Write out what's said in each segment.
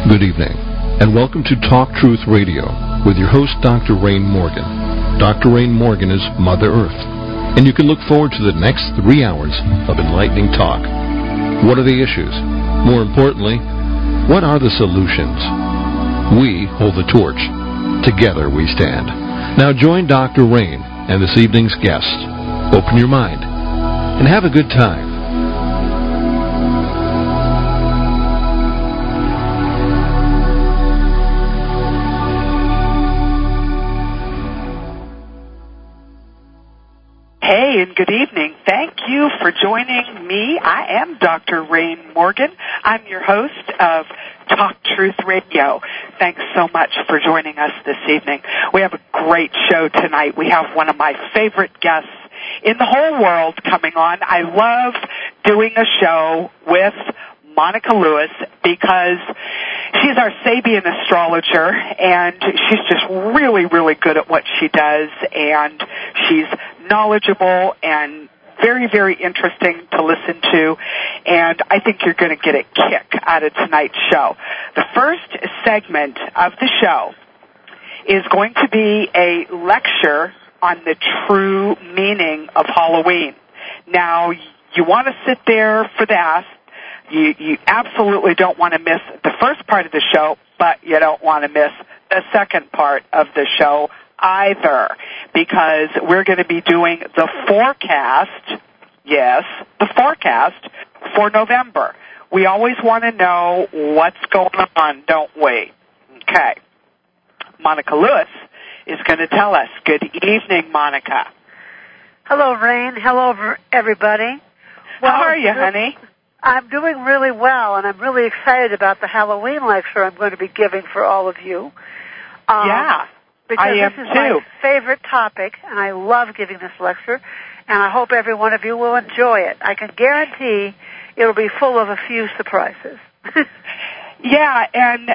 Good evening, and welcome to Talk Truth Radio with your host, Dr. Rain Morgan. Dr. Rain Morgan is Mother Earth, and you can look forward to the next 3 hours of enlightening talk. What are the issues? More importantly, what are the solutions? We hold the torch. Together we stand. Now join Dr. Rain and this evening's guest. Open your mind and have a good time. Hey, and good evening. Thank you for joining me. I am Dr. Rain Morgan. I'm your host of Talk Truth Radio. Thanks so much for joining us this evening. We have a great show tonight. We have one of my favorite guests in the whole world coming on. I love doing a show with Monica Lewis because she's our Sabian astrologer, and she's just really, really good at what she does, and she's knowledgeable and very, very interesting to listen to, and I think you're going to get a kick out of tonight's show. The first segment of the show is going to be a lecture on the true meaning of Halloween. Now, you want to sit there for that. You absolutely don't want to miss the first part of the show, but you don't want to miss the second part of the show either, because we're going to be doing the forecast, yes, the forecast for November. We always want to know what's going on, don't we? Okay. Monica Lewis is going to tell us. Good evening, Monica. Hello, Rain. Hello, everybody. Well, how are you, honey? I'm doing really well, and I'm really excited about the Halloween lecture I'm going to be giving for all of you. Yeah, because I am this is too. my favorite topic, and I love giving this lecture, and I hope every one of you will enjoy it. I can guarantee it'll be full of a few surprises. Yeah, and,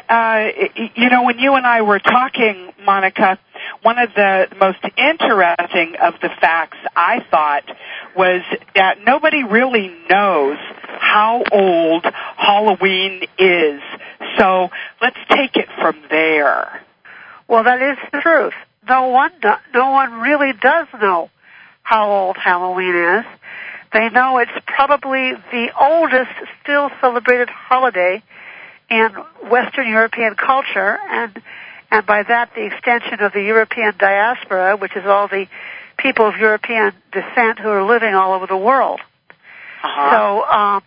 when you and I were talking, Monica, one of the most interesting of the facts I thought was that nobody really knows how old Halloween is. So let's take it from there. Well, that is the truth. No one really does know how old Halloween is. They know it's probably the oldest still celebrated holiday in Western European culture, and by that the extension of the European diaspora, which is all the people of European descent who are living all over the world. Uh-huh. So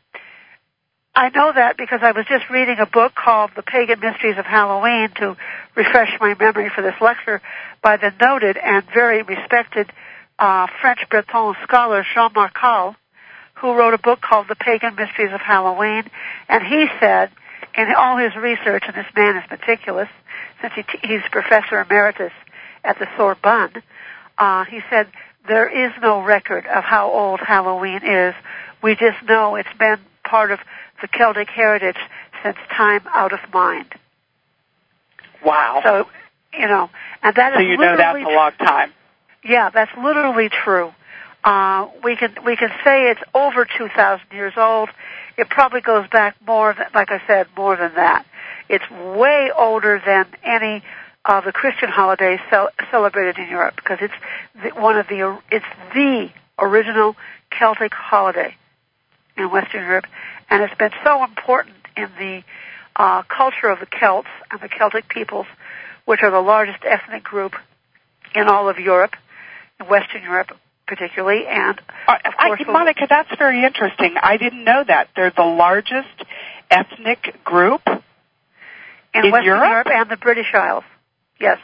I know that because I was just reading a book called The Pagan Mysteries of Halloween to refresh my memory for this lecture by the noted and very respected French Breton scholar Jean Marcal, who wrote a book called The Pagan Mysteries of Halloween, and he said, in all his research, and this man is meticulous, since he's professor emeritus at the Sorbonne, he said, there is no record of how old Halloween is. We just know it's been part of the Celtic heritage since time out of mind. Wow. So, and that is so that's a long time. Yeah, that's literally true. We can say it's over 2,000 years old. It probably goes back more than that. It's way older than any of the Christian holidays celebrated in Europe, because it's the original Celtic holiday in Western Europe, and it's been so important in the culture of the Celts and the Celtic peoples, which are the largest ethnic group in all of Europe, in Western Europe particularly, and of course, Monica, that's very interesting. I didn't know that. They're the largest ethnic group in Western Europe and the British Isles. Yes.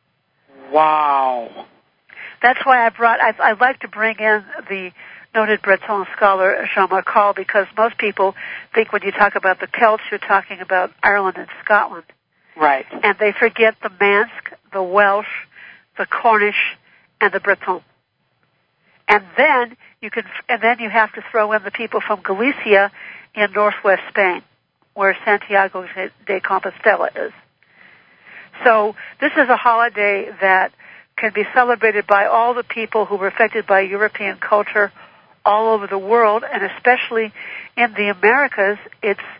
Wow. That's why I'd like to bring in the noted Breton scholar Jean Marcal, because most people think when you talk about the Celts, you're talking about Ireland and Scotland. Right. And they forget the Manx, the Welsh, the Cornish, and the Breton. And then you have to throw in the people from Galicia in northwest Spain, where Santiago de Compostela is. So this is a holiday that can be celebrated by all the people who were affected by European culture all over the world, and especially in the Americas. It's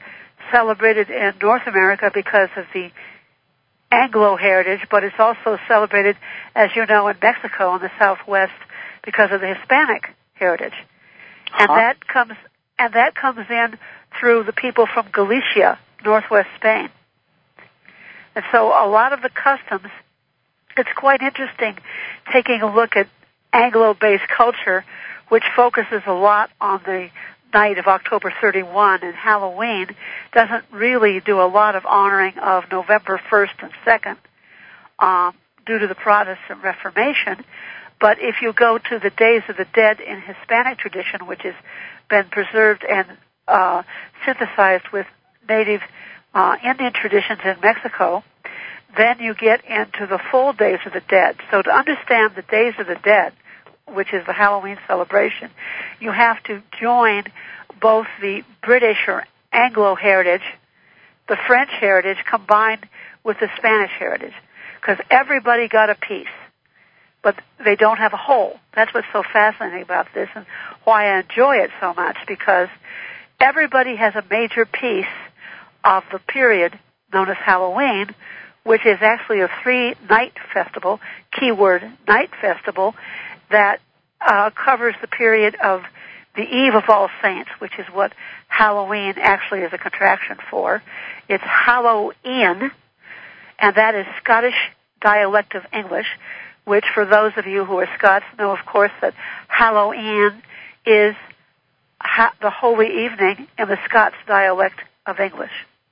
celebrated in North America because of the Anglo heritage, but it's also celebrated, as you know, in Mexico in the Southwest because of the Hispanic heritage. And that comes in through the people from Galicia, northwest Spain. And so a lot of the customs, it's quite interesting taking a look at Anglo-based culture, which focuses a lot on the night of October 31, and Halloween doesn't really do a lot of honoring of November 1st and 2nd due to the Protestant Reformation. But if you go to the Days of the Dead in Hispanic tradition, which has been preserved and synthesized with native Indian traditions in Mexico, then you get into the full Days of the Dead. So to understand the Days of the Dead, which is the Halloween celebration, you have to join both the British or Anglo heritage, the French heritage, combined with the Spanish heritage, because everybody got a piece, but they don't have a whole. That's what's so fascinating about this and why I enjoy it so much, because everybody has a major piece of the period known as Halloween, which is actually a 3-night festival, keyword night festival, that covers the period of the Eve of All Saints, which is what Halloween actually is a contraction for. It's Hallow-in, and that is Scottish dialect of English, which for those of you who are Scots know, of course, that Hallow-in is the holy evening in the Scots dialect of English.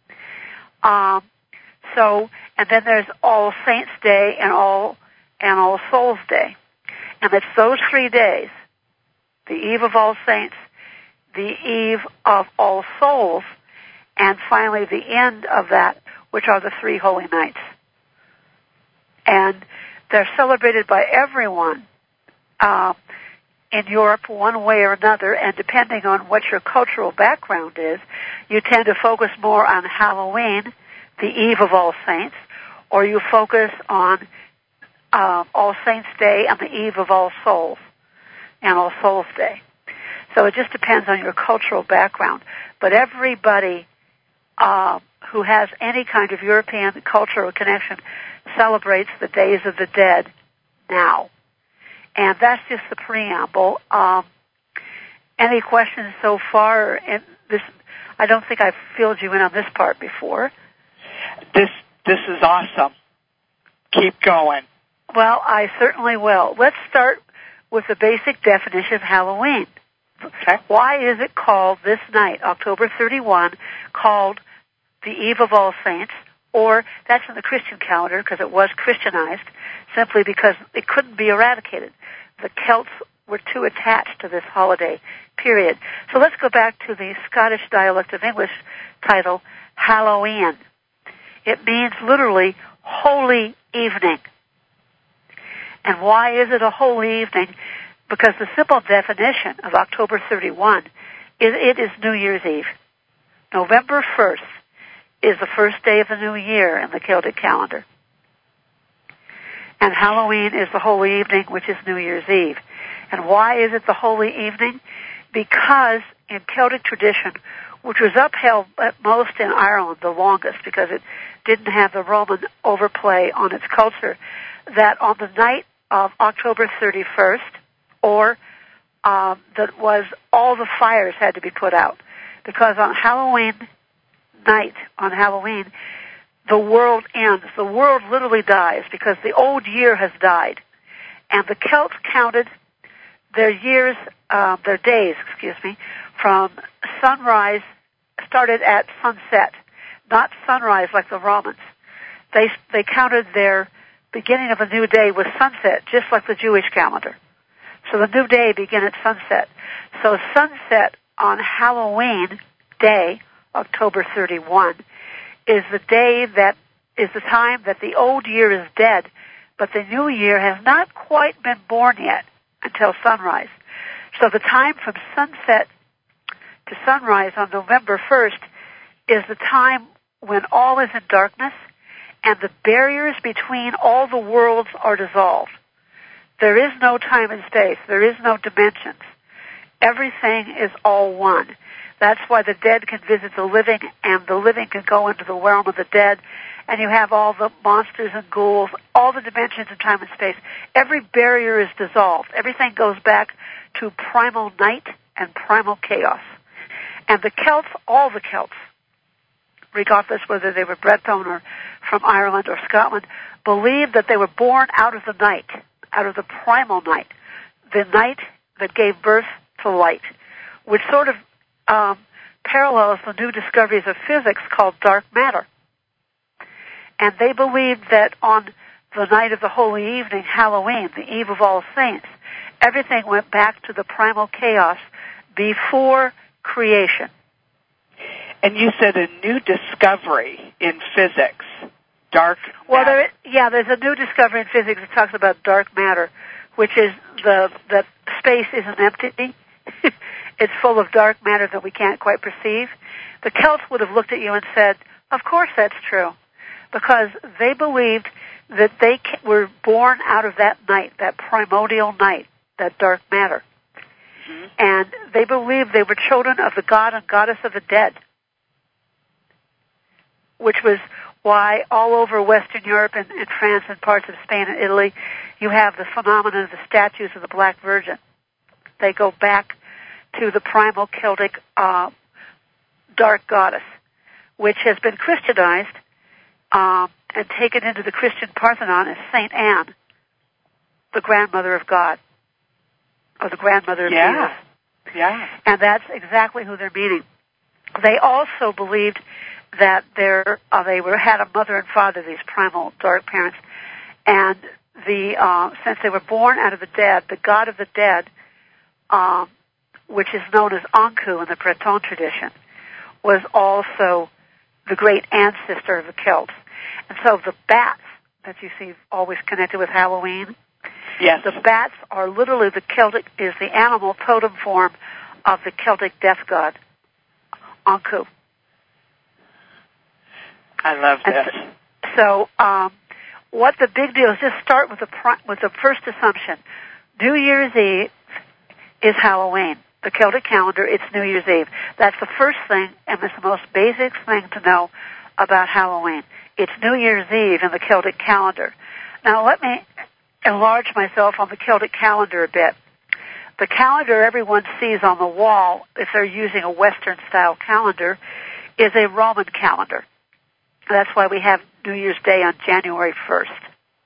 And then there's All Saints' Day and All Souls' Day. And it's those 3 days, the Eve of All Saints, the Eve of All Souls, and finally the end of that, which are the 3 holy nights. And they're celebrated by everyone in Europe one way or another, and depending on what your cultural background is, you tend to focus more on Halloween, the Eve of All Saints, or you focus on All Saints' Day and the Eve of All Souls and All Souls' Day. So it just depends on your cultural background. But everybody who has any kind of European cultural connection celebrates the Days of the Dead now. And that's just the preamble. Any questions so far? And this, I don't think I've filled you in on this part before. This is awesome. Keep going. Well, I certainly will. Let's start with the basic definition of Halloween. Okay. Why is it called this night, October 31, called the Eve of All Saints? Or that's in the Christian calendar because it was Christianized, simply because it couldn't be eradicated. The Celts were too attached to this holiday period. So let's go back to the Scottish dialect of English title, Halloween. It means literally holy evening. And why is it a holy evening? Because the simple definition of October 31 is it is New Year's Eve. November 1st is the first day of the new year in the Celtic calendar. And Halloween is the holy evening, which is New Year's Eve. And why is it the holy evening? Because in Celtic tradition, which was upheld at most in Ireland the longest because it didn't have the Roman overplay on its culture, that on the night of October 31st, or that was all the fires had to be put out. Because on Halloween night, on Halloween, the world ends. The world literally dies because the old year has died. And the Celts counted their years, their days, from sunrise, started at sunset, not sunrise like the Romans. They counted their beginning of a new day with sunset, just like the Jewish calendar. So the new day began at sunset. So sunset on Halloween day, October 31, is the day that is the time that the old year is dead, but the new year has not quite been born yet until sunrise. So the time from sunset to sunrise on November 1st is the time when all is in darkness and the barriers between all the worlds are dissolved. There is no time and space. There is no dimensions. Everything is all one. That's why the dead can visit the living, and the living can go into the realm of the dead. And you have all the monsters and ghouls, all the dimensions of time and space. Every barrier is dissolved. Everything goes back to primal night and primal chaos. And the Celts, all the Celts, regardless whether they were Breton or from Ireland or Scotland, believed that they were born out of the night, out of the primal night, the night that gave birth to light, which sort of parallels the new discoveries of physics called dark matter. And they believed that on the night of the Holy Evening, Halloween, the Eve of All Saints, everything went back to the primal chaos before creation. And you said a new discovery in physics, dark matter. Well, there's a new discovery in physics that talks about dark matter, which is that space isn't empty. It's full of dark matter that we can't quite perceive. The Celts would have looked at you and said, of course that's true, because they believed that they were born out of that night, that primordial night, that dark matter. Mm-hmm. And they believed they were children of the god and goddess of the dead, which was why all over Western Europe and France and parts of Spain and Italy, you have the phenomenon of the statues of the Black Virgin. They go back to the primal Celtic dark goddess, which has been Christianized and taken into the Christian Parthenon as Saint Anne, the grandmother of God, or the grandmother of Jesus. Yeah. And that's exactly who they're meaning. They also believed that they had a mother and father, these primal dark parents, and since they were born out of the dead, the god of the dead, which is known as Ankou in the Breton tradition, was also the great ancestor of the Celts. And so the bats that you see always connected with Halloween, yes, the bats are literally is the animal totem form of the Celtic death god, Ankou. I love this. So, what the big deal is, just start with the first assumption. New Year's Eve is Halloween. The Celtic calendar, it's New Year's Eve. That's the first thing, and it's the most basic thing to know about Halloween. It's New Year's Eve in the Celtic calendar. Now, let me enlarge myself on the Celtic calendar a bit. The calendar everyone sees on the wall, if they're using a Western-style calendar, is a Roman calendar. That's why we have New Year's Day on January 1st.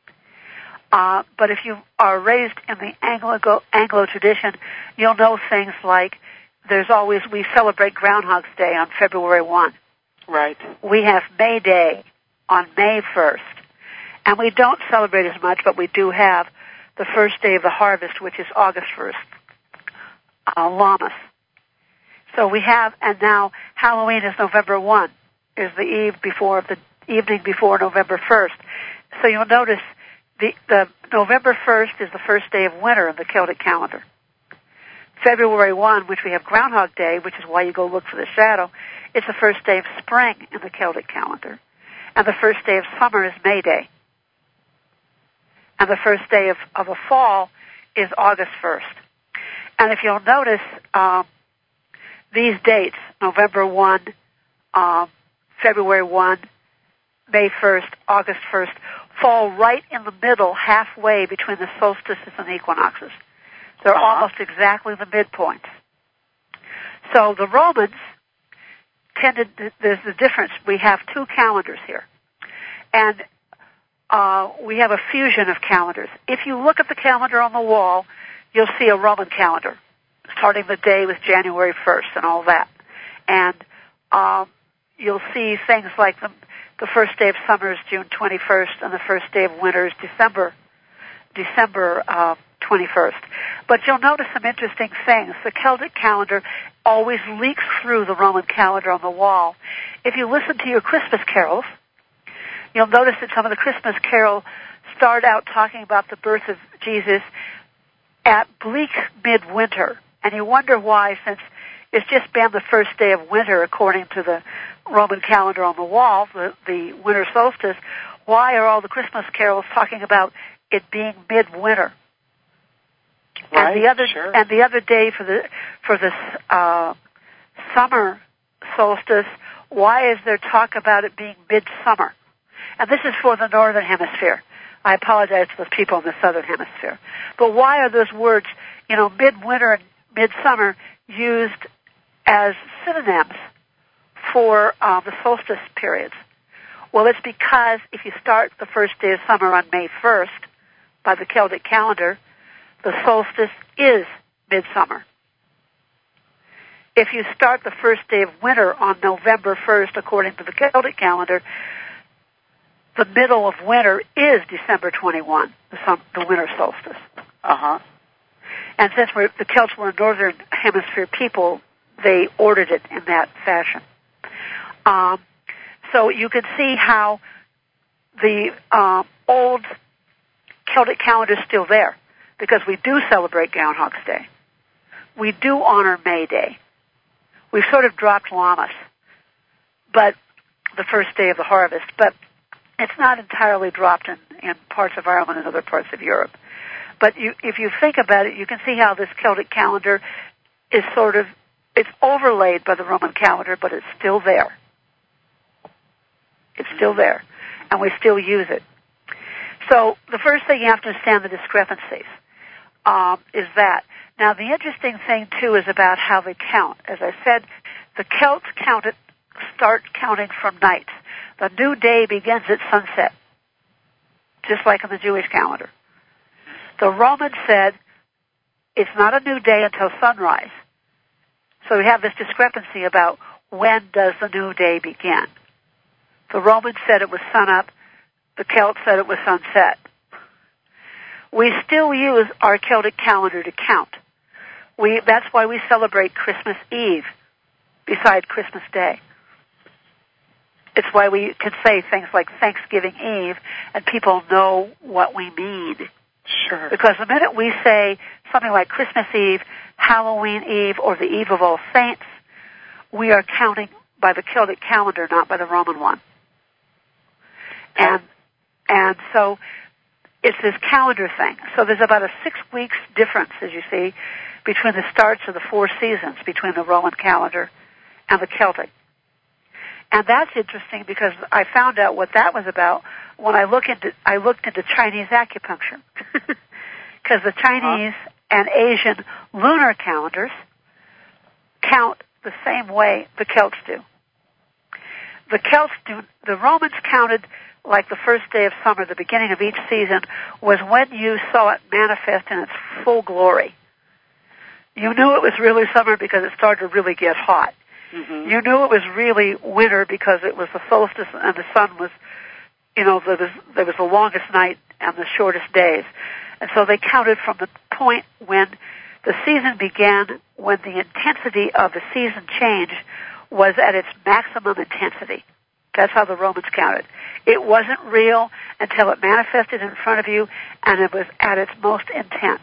But if you are raised in the Anglo tradition, you'll know things like we celebrate Groundhog's Day on February 1. Right. We have May Day on May 1st. And we don't celebrate as much, but we do have the first day of the harvest, which is August 1st, Lammas. So we have, and now Halloween is November 1, is the evening before November 1st. So you'll notice the November 1st is the first day of winter in the Celtic calendar. February 1, which we have Groundhog Day, which is why you go look for the shadow, it's the first day of spring in the Celtic calendar. And the first day of summer is May Day. And the first day of a fall is August 1st. And if you'll notice, these dates, November 1, February 1, May 1st, August 1st, fall right in the middle, halfway between the solstices and equinoxes. They're almost exactly the midpoints. So the Romans there's the difference. We have two calendars here. And we have a fusion of calendars. If you look at the calendar on the wall, you'll see a Roman calendar, starting the day with January 1st and all that. And you'll see things like the first day of summer is June 21st, and the first day of winter is December 21st. But you'll notice some interesting things. The Celtic calendar always leaks through the Roman calendar on the wall. If you listen to your Christmas carols, you'll notice that some of the Christmas carols start out talking about the birth of Jesus at bleak midwinter. And you wonder why, since it's just been the first day of winter according to the Roman calendar on the wall, the winter solstice, why are all the Christmas carols talking about it being midwinter? Right, and the other day for the summer solstice, why is there talk about it being midsummer? And this is for the northern hemisphere. I apologize to those people in the southern hemisphere. But why are those words, midwinter and midsummer, used as synonyms for the solstice periods? Well, it's because if you start the first day of summer on May 1st, by the Celtic calendar, the solstice is midsummer. If you start the first day of winter on November 1st, according to the Celtic calendar, the middle of winter is December 21, the winter solstice. Uh-huh. And since the Celts were a northern hemisphere people, they ordered it in that fashion. So you can see how the old Celtic calendar is still there, because we do celebrate Groundhog's Day. We do honor May Day. We've sort of dropped Lammas, but the first day of the harvest, but it's not entirely dropped in parts of Ireland and other parts of Europe. But if you think about it, you can see how this Celtic calendar is it's overlaid by the Roman calendar, but it's still there. It's still there, and we still use it. So the first thing you have to understand the discrepancies is that. Now, the interesting thing, too, is about how they count. As I said, the Celts start counting from night. The new day begins at sunset, just like in the Jewish calendar. The Romans said it's not a new day until sunrise. So we have this discrepancy about when does the new day begin. The Romans said it was sunup. The Celts said it was sunset. We still use our Celtic calendar to count. That's why we celebrate Christmas Eve beside Christmas Day. It's why we can say things like Thanksgiving Eve, and people know what we mean. Sure. Because the minute we say something like Christmas Eve, Halloween Eve, or the Eve of All Saints, we are counting by the Celtic calendar, not by the Roman one. And so it's this calendar thing. So there's about a 6 weeks difference, as you see, between the starts of the 4 seasons, between the Roman calendar and the Celtic. And that's interesting because I found out what that was about when I looked into Chinese acupuncture. Because the Chinese and Asian lunar calendars count the same way the Celts do. The Romans counted like the first day of summer, the beginning of each season, was when you saw it manifest in its full glory. You knew it was really summer because it started to really get hot. Mm-hmm. You knew it was really winter because it was the solstice and the sun was, there was the longest night and the shortest days. And so they counted from the point when the season began, when the intensity of the season change was at its maximum intensity. That's how the Romans counted. It wasn't real until it manifested in front of you, and it was at its most intense.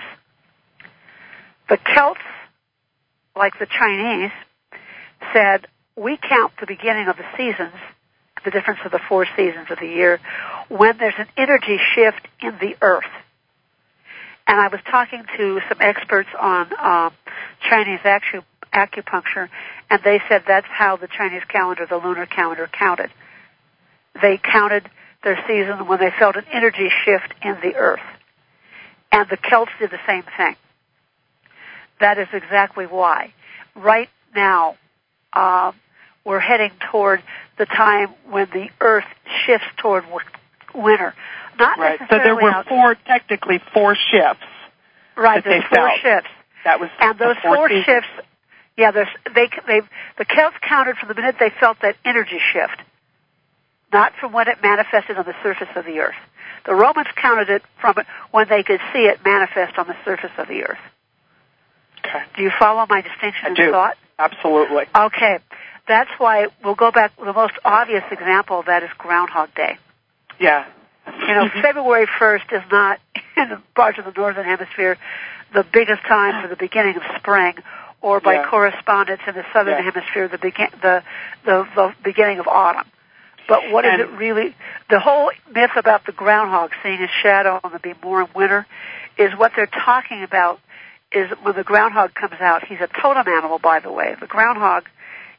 The Celts, like the Chinese, said, we count the beginning of the seasons, the difference of the 4 seasons of the year, when there's an energy shift in the earth. And I was talking to some experts on Chinese acupuncture, and they said that's how the Chinese calendar, the lunar calendar, counted. They counted their season when they felt an energy shift in the earth. And the Celts did the same thing. That is exactly why. Right now, we're heading toward the time when the earth shifts toward winter. Not right. necessarily. So there were technically 4 shifts. Right, there's 4 shifts. That was and those 4 shifts. Yeah, the Celts counted from the minute they felt that energy shift, not from when it manifested on the surface of the earth. The Romans counted it from when they could see it manifest on the surface of the earth. Okay. Do you follow my distinction in thought? Absolutely. Okay. That's why we'll go back. The most obvious example of that is Groundhog Day. Yeah. February 1st is not, in parts of the northern hemisphere, the biggest time for the beginning of spring, or by correspondence in the southern hemisphere, the beginning of autumn. But what is it really? The whole myth about the groundhog seeing a shadow and be more in winter is what they're talking about. Is when the groundhog comes out. He's a totem animal, by the way. The groundhog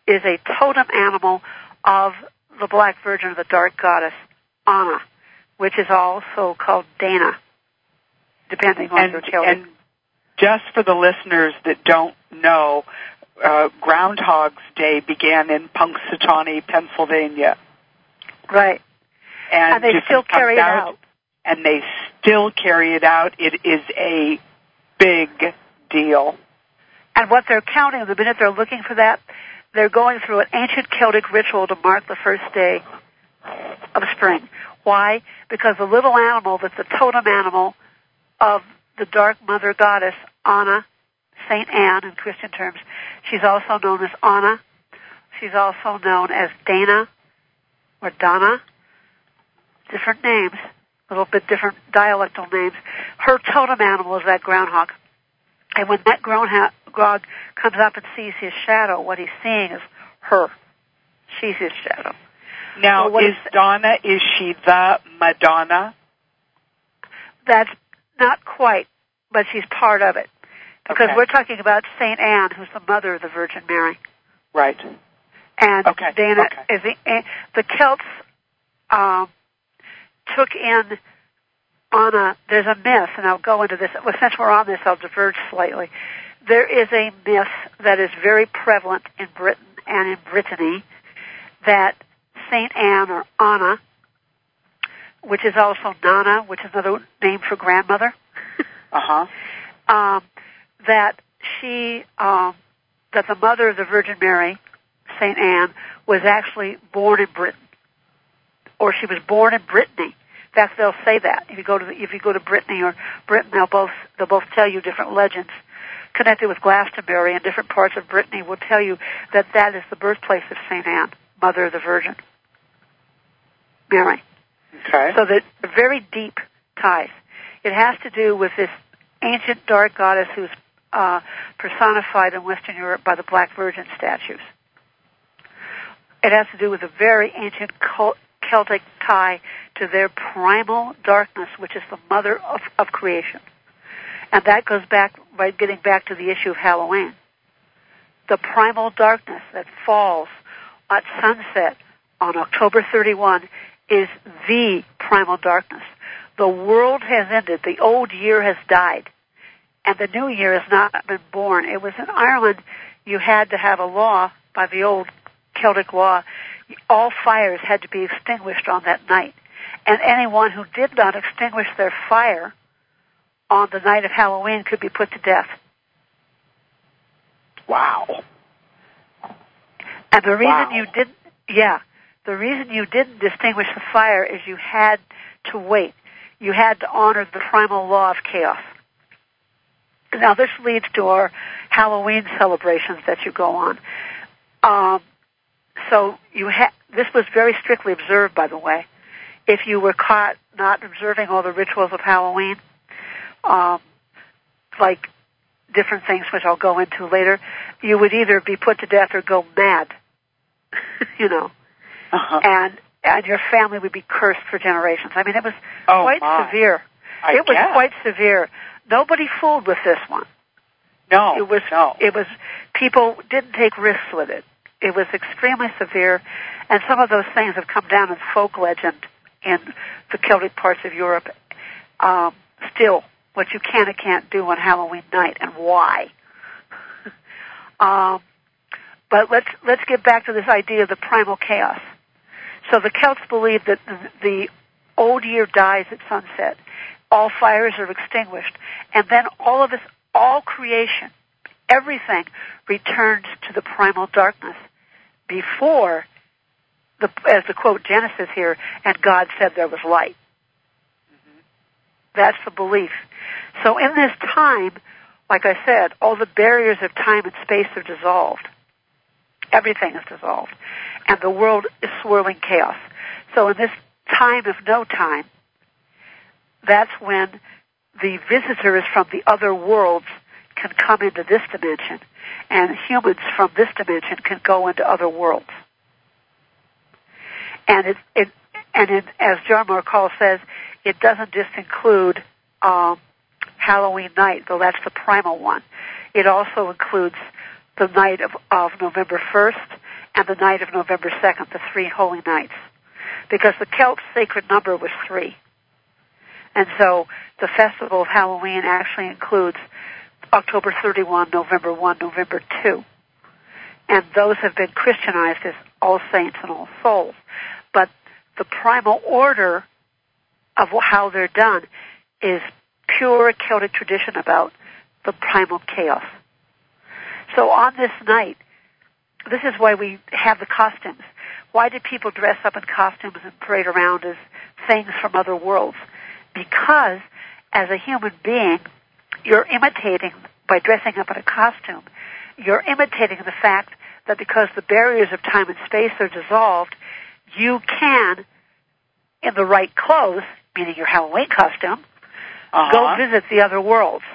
is a totem animal of the Black Virgin, the dark goddess, Anna, which is also called Dana, depending on your Celtic. And just for the listeners that don't know, Groundhog's Day began in Punxsutawney, Pennsylvania. Right. And they still carry it out. And they still carry it out. It is a big deal. And what they're counting, the minute they're looking for that, they're going through an ancient Celtic ritual to mark the first day of spring. Why? Because the little animal that's the totem animal of the dark mother goddess, Anna, Saint Anne in Christian terms, she's also known as Anna. She's also known as Dana or Donna. Different names, a little bit different dialectal names. Her totem animal is that groundhog. And when that groundhog comes up and sees his shadow, what he's seeing is her. She's his shadow. Now, Donna, is she the Madonna? That's not quite, but she's part of it. Because Okay. we're talking about Saint Anne, who's the mother of the Virgin Mary. Right. And Dana is the Celts took in Anna. There's a myth, and I'll go into this. Well, since we're on this, I'll diverge slightly. There is a myth that is very prevalent in Britain and in Brittany that Saint Anne or Anna, which is also Nana, which is another name for grandmother, that she, that the mother of the Virgin Mary, Saint Anne, was actually born in Britain, or she was born in Brittany. They'll say that if you go to Brittany or Britain, they'll both tell you different legends connected with Glastonbury, and different parts of Brittany will tell you that that is the birthplace of Saint Anne, mother of the Virgin Mary. Okay. So that very deep ties. It has to do with this ancient dark goddess who's personified in Western Europe by the Black Virgin statues. It has to do with a very ancient Celtic tie to their primal darkness, which is the mother of creation. And that goes back by getting back to the issue of Halloween. The primal darkness that falls at sunset on October 31 is the primal darkness. The world has ended. The old year has died. And the new year has not been born. It was in Ireland, you had to have a law, by the old Celtic law, all fires had to be extinguished on that night. And anyone who did not extinguish their fire on the night of Halloween could be put to death. Wow. And the reason the reason you didn't distinguish the fire is you had to wait. You had to honor the primal law of chaos. Now, this leads to our Halloween celebrations that you go on. So this was very strictly observed, by the way. If you were caught not observing all the rituals of Halloween, like different things which I'll go into later, you would either be put to death or go mad, you know. And your family would be cursed for generations. I mean, it was quite severe. It was quite severe. Nobody fooled with this one. No. It was people didn't take risks with it. It was extremely severe, and some of those things have come down in folk legend in the Celtic parts of Europe. Still, what you can and can't do on Halloween night, and why. But let's get back to this idea of the primal chaos. So the Celts believe that the old year dies at sunset. All fires are extinguished. And then all creation, everything returns to the primal darkness before, as the quote Genesis here, and God said there was light. That's the belief. So in this time, like I said, all the barriers of time and space are dissolved. Everything is dissolved. And the world is swirling chaos. So in this time of no time, that's when the visitors from the other worlds can come into this dimension, and humans from this dimension can go into other worlds. And as John Marcall says, it doesn't just include Halloween night, though that's the primal one. It also includes the night of November 1st and the night of November 2nd, the 3 holy nights. Because the Celts' sacred number was 3. And so the festival of Halloween actually includes October 31, November 1, November 2. And those have been Christianized as All Saints and All Souls. But the primal order of how they're done is pure Celtic tradition about the primal chaos. So on this night, this is why we have the costumes. Why did people dress up in costumes and parade around as things from other worlds? Because as a human being, you're imitating, by dressing up in a costume, you're imitating the fact that because the barriers of time and space are dissolved, you can, in the right clothes, meaning your Halloween costume, go visit the other worlds.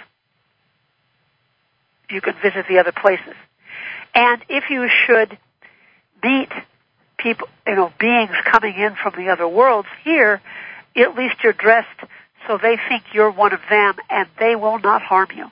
You can visit the other places. And if you should meet people, beings coming in from the other worlds here, at least you're dressed so they think you're one of them and they will not harm you.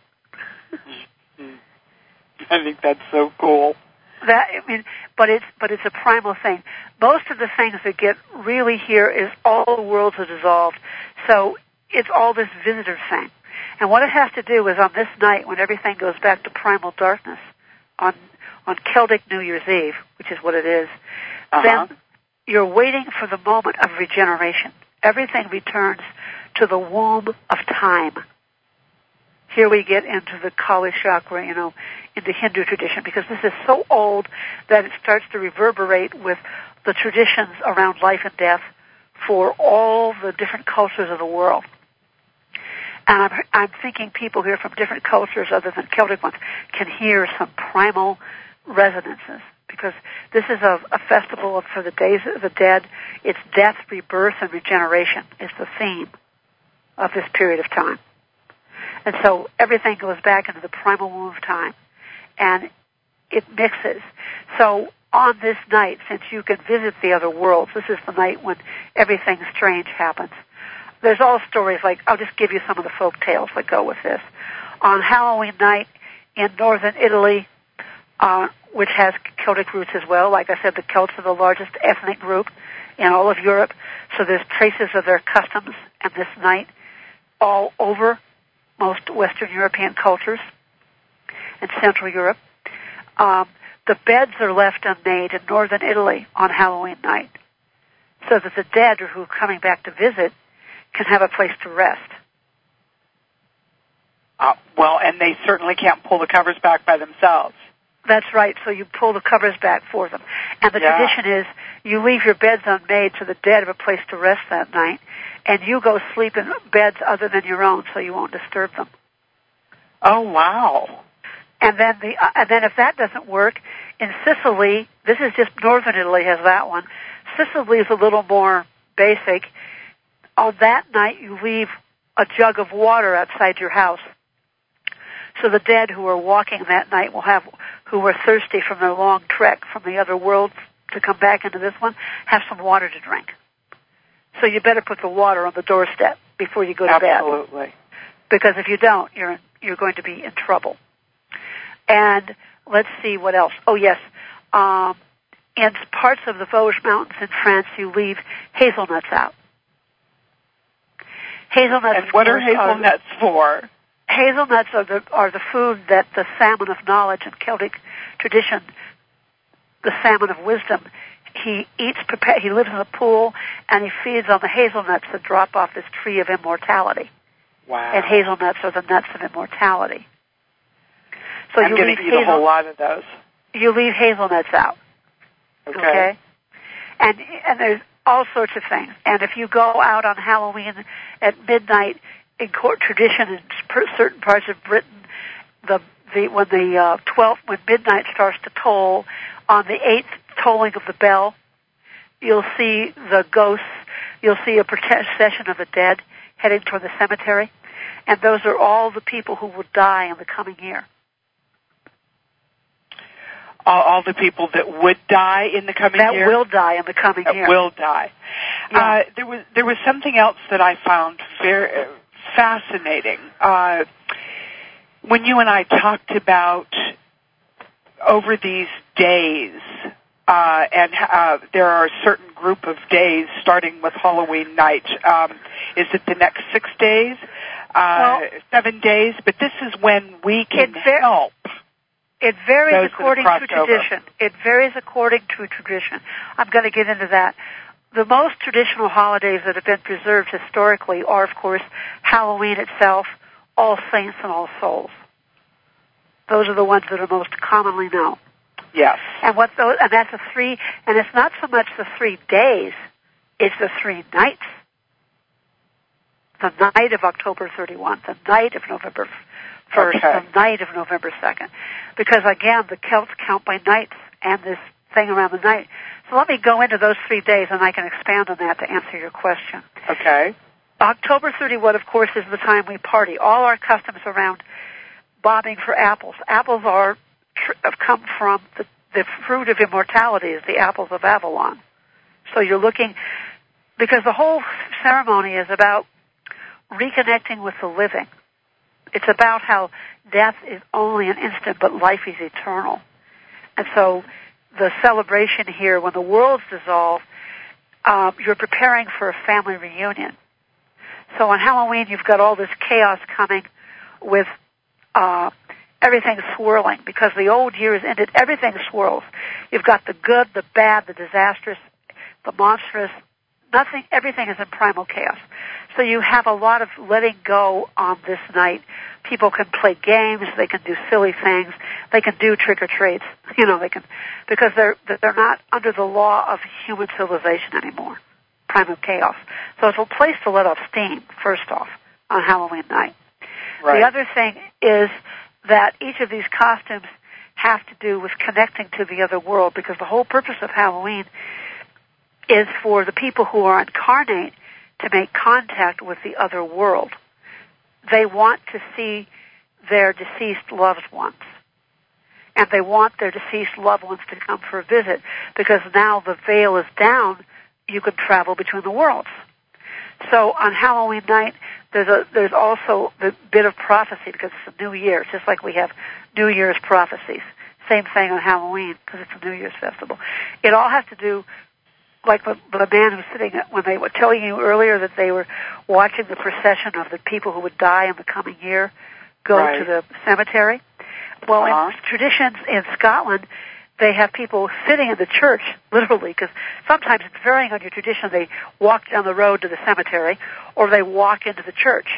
I think that's so cool. But it's a primal thing. Most of the things that get really here is all the worlds are dissolved. So it's all this visitor thing. And what it has to do is on this night when everything goes back to primal darkness, on Celtic New Year's Eve, which is what it is, then you're waiting for the moment of regeneration. Everything returns to the womb of time. Here we get into the Kali chakra, into Hindu tradition, because this is so old that it starts to reverberate with the traditions around life and death for all the different cultures of the world. And I'm thinking people here from different cultures other than Celtic ones can hear some primal resonances, because this is a festival for the days of the dead. It's death, rebirth, and regeneration is the theme of this period of time. And so everything goes back into the primal womb of time, and it mixes. So on this night, since you can visit the other worlds, this is the night when everything strange happens. There's all stories I'll just give you some of the folk tales that go with this. On Halloween night in northern Italy, which has Celtic roots as well, like I said, the Celts are the largest ethnic group in all of Europe, so there's traces of their customs and this night all over most Western European cultures and Central Europe. The beds are left unmade in northern Italy on Halloween night so that the dead who are coming back to visit can have a place to rest. And they certainly can't pull the covers back by themselves. That's right, so you pull the covers back for them. And the tradition is you leave your beds unmade so the dead have a place to rest that night, and you go sleep in beds other than your own so you won't disturb them. Oh, wow. And then if that doesn't work, in Sicily, this is just northern Italy has that one. Sicily is a little more basic. On that night, you leave a jug of water outside your house. So the dead who are walking that night who were thirsty from their long trek from the other world to come back into this one, have some water to drink. So you better put the water on the doorstep before you go to bed. Absolutely. Because if you don't, you're going to be in trouble. And let's see what else. Oh, yes. In parts of the Vosges Mountains in France, you leave hazelnuts out. Hazelnuts. And what are hazelnuts for? Hazelnuts are the food that the salmon of knowledge in Celtic tradition, the salmon of wisdom, he lives in a pool and he feeds on the hazelnuts that drop off this tree of immortality. Wow. And hazelnuts are the nuts of immortality. So I'm going to eat a whole lot of those. You leave hazelnuts out. Okay? And there's all sorts of things. And if you go out on Halloween at midnight, in court tradition in certain parts of Britain, when midnight starts to toll, on the 8th tolling of the bell, you'll see the ghosts, you'll see a procession of the dead heading toward the cemetery, and those are all the people who will die in the coming year. All the people that would die in the coming year? That will die in the coming year. That will die. Yeah. There was something else that I found very fascinating. When you and I talked about over these days and there are a certain group of days starting with Halloween night. Is it the next 6 days, 7 days? But this is when we can help. It varies according to tradition. It varies according to tradition. I'm going to get into that. The most traditional holidays that have been preserved historically are, of course, Halloween itself, All Saints and All Souls. Those are the ones that are most commonly known. Yes. And that's and it's not so much the 3 days, it's the 3 nights. The night of October 31, the night of November 1st, the night of November 2nd. Because again, the Celts count by nights and this thing around the night. So let me go into those 3 days and I can expand on that to answer your question. Okay. October 31, of course, is the time we party. All our customs around bobbing for apples. Apples have come from the fruit of immortality is the apples of Avalon. So you're looking, because the whole ceremony is about reconnecting with the living. It's about how death is only an instant, but life is eternal. And so the celebration here, when the worlds dissolve, you're preparing for a family reunion. So on Halloween, you've got all this chaos coming with everything swirling. Because the old year is ended, everything swirls. You've got the good, the bad, the disastrous, the monstrous. Everything is in primal chaos. So you have a lot of letting go on this night. People can play games, they can do silly things, they can do trick-or-treats, because they're not under the law of human civilization anymore. Primal chaos. So it's a place to let off steam, first off, on Halloween night. Right. The other thing is that each of these costumes have to do with connecting to the other world, because the whole purpose of Halloween is for the people who are incarnate to make contact with the other world. They want to see their deceased loved ones. And they want their deceased loved ones to come for a visit, because now the veil is down, you can travel between the worlds. So on Halloween night, there's also the bit of prophecy, because it's a new year. It's just like we have New Year's prophecies. Same thing on Halloween, because it's a New Year's festival. It all has to do, like the man who's sitting, when they were telling you earlier that they were watching the procession of the people who would die in the coming year go to the cemetery. Well, in traditions in Scotland, they have people sitting in the church, literally, because sometimes it's varying on your tradition. They walk down the road to the cemetery, or they walk into the church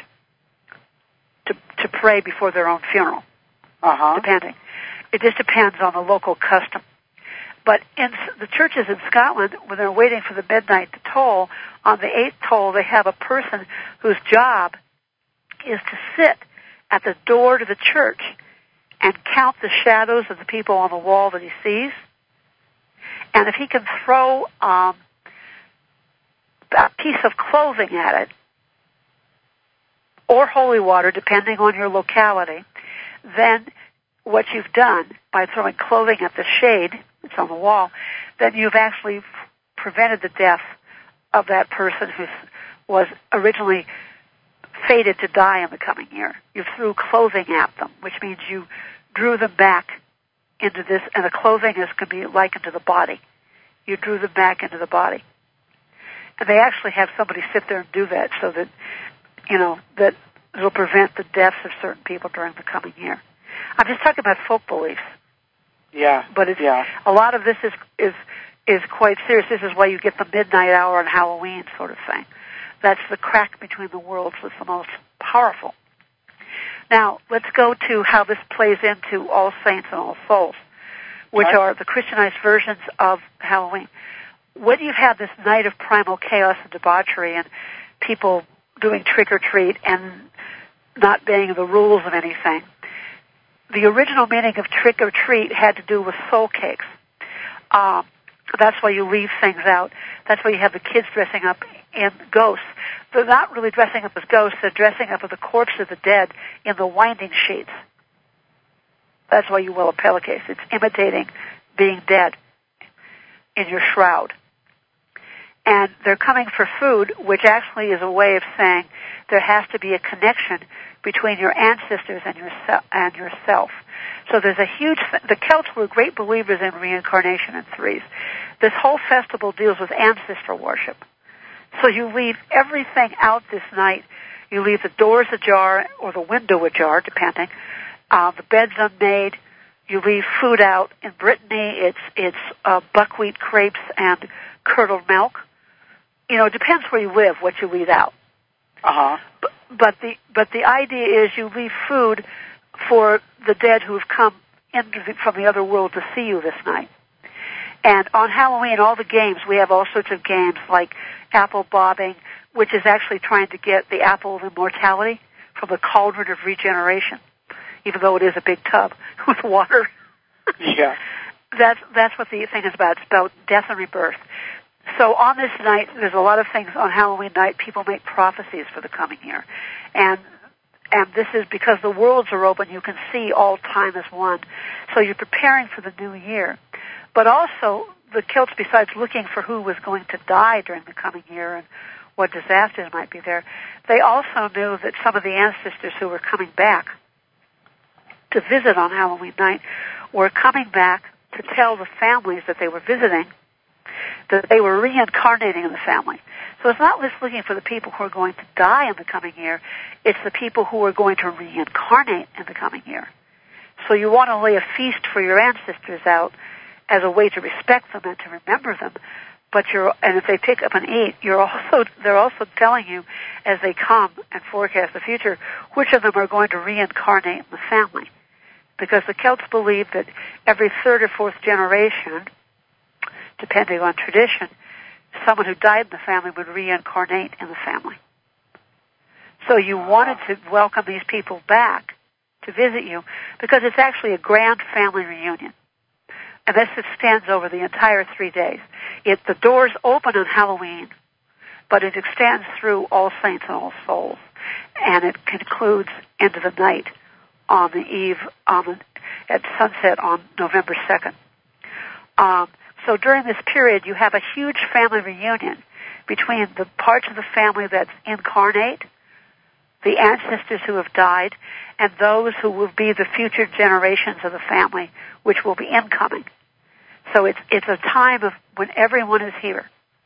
to pray before their own funeral, depending. It just depends on the local custom. But in the churches in Scotland, when they're waiting for the midnight to toll, on the 8th toll, they have a person whose job is to sit at the door to the church and count the shadows of the people on the wall that he sees. And if he can throw a piece of clothing at it, or holy water, depending on your locality, then what you've done by throwing clothing at the shade, it's on the wall, then you've actually prevented the death of that person who was originally fated to die in the coming year. You threw clothing at them, which means you drew them back into this, and the clothing can be likened to the body. You drew them back into the body. And they actually have somebody sit there and do that so that, that it'll prevent the deaths of certain people during the coming year. I'm just talking about folk beliefs. Yeah. But a lot of this is quite serious. This is why you get the midnight hour on Halloween sort of thing. That's the crack between the worlds that's the most powerful. Now, let's go to how this plays into All Saints and All Souls, which are the Christianized versions of Halloween. When you've had this night of primal chaos and debauchery and people doing trick-or-treat and not obeying the rules of anything, the original meaning of trick-or-treat had to do with soul cakes. That's why you leave things out. That's why you have the kids dressing up in ghosts. They're not really dressing up as ghosts. They're dressing up as the corpse of the dead in the winding sheets. That's why you will a pillowcase. It's imitating being dead in your shroud. And they're coming for food, which actually is a way of saying there has to be a connection between your ancestors and yourself. So there's a huge, the Celts were great believers in reincarnation in threes. This whole festival deals with ancestor worship. So you leave everything out this night. You leave the doors ajar or the window ajar, depending. The bed's unmade. You leave food out. In Brittany, it's buckwheat crepes and curdled milk. You know, it depends where you live, what you leave out. But the idea is you leave food for the dead who have come from the other world to see you this night. And on Halloween, all the games, we have all sorts of games like apple bobbing, which is actually trying to get the apple of immortality from the cauldron of regeneration, even though it is a big tub with water. Yeah. That's what the thing is about. It's about death and rebirth. So on this night, there's a lot of things on Halloween night. People make prophecies for the coming year. And this is because the worlds are open. You can see all time as one. So you're preparing for the new year. But also, the Celts, besides looking for who was going to die during the coming year and what disasters might be there, they also knew that some of the ancestors who were coming back to visit on Halloween night were coming back to tell the families that they were visiting that they were reincarnating in the family. So it's not just looking for the people who are going to die in the coming year, it's the people who are going to reincarnate in the coming year. So you want to lay a feast for your ancestors out as a way to respect them and to remember them. And if they pick up and eat, they're also telling you as they come and forecast the future, which of them are going to reincarnate in the family. Because the Celts believe that every third or fourth generation, depending on tradition, someone who died in the family would reincarnate in the family. So you wanted to welcome these people back to visit you because it's actually a grand family reunion. And this extends over the entire 3 days. The doors open on Halloween, but it extends through All Saints and All Souls. And it concludes into the night on the eve, at sunset on November 2nd. So during this period, you have a huge family reunion between the parts of the family that's incarnate, the ancestors who have died, and those who will be the future generations of the family, which will be incoming. So it's a time of when everyone is here.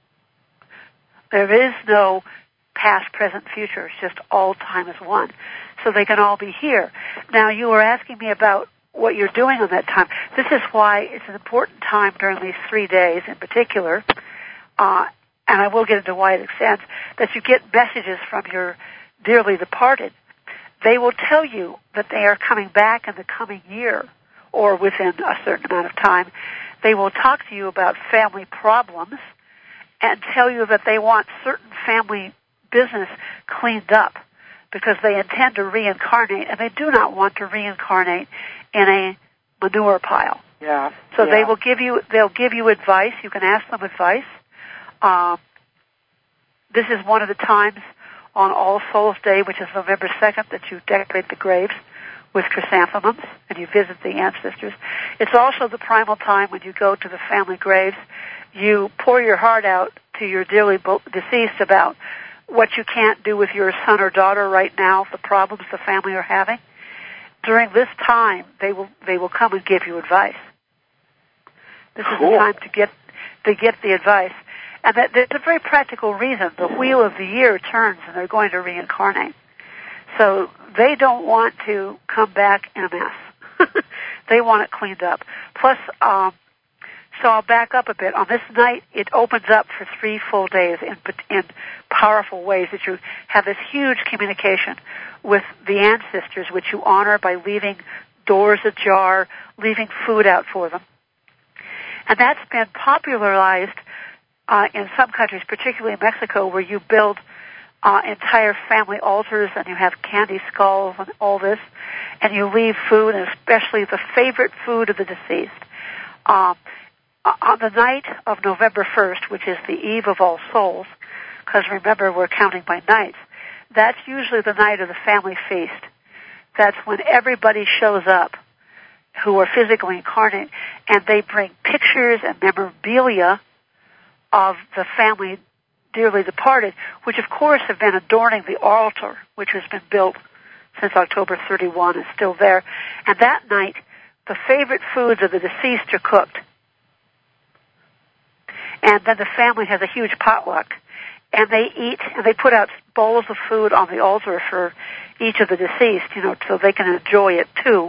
There is no past, present, future. It's just all time is one. So they can all be here. Now, you were asking me about what you're doing on that time. This is why it's an important time during these 3 days in particular, and I will get into why it extends, that you get messages from your dearly departed. They will tell you that they are coming back in the coming year or within a certain amount of time. They will talk to you about family problems and tell you that they want certain family business cleaned up because they intend to reincarnate, and they do not want to reincarnate in a manure pile. Yeah. So they'll give you advice. You can ask them advice. This is one of the times on All Souls Day, which is November 2nd, that you decorate the graves with chrysanthemums and you visit the ancestors. It's also the primal time when you go to the family graves. You pour your heart out to your dearly deceased about what you can't do with your son or daughter right now, the problems the family are having. During this time, they will come and give you advice. This is the time to get the advice. And there's a very practical reason. The wheel of the year turns and they're going to reincarnate. So they don't want to come back in a mess. They want it cleaned up. Plus, so I'll back up a bit. On this night, it opens up for 3 full days in powerful ways that you have this huge communication with the ancestors, which you honor by leaving doors ajar, leaving food out for them. And that's been popularized in some countries, particularly Mexico, where you build entire family altars and you have candy skulls and all this, and you leave food, and especially the favorite food of the deceased. On the night of November 1st, which is the eve of All Souls, because remember we're counting by nights, that's usually the night of the family feast. That's when everybody shows up who are physically incarnate, and they bring pictures and memorabilia of the family dearly departed, which of course have been adorning the altar, which has been built since October 31 is still there. And that night, the favorite foods of the deceased are cooked. And then the family has a huge potluck. And they eat, and they put out bowls of food on the altar for each of the deceased, so they can enjoy it too.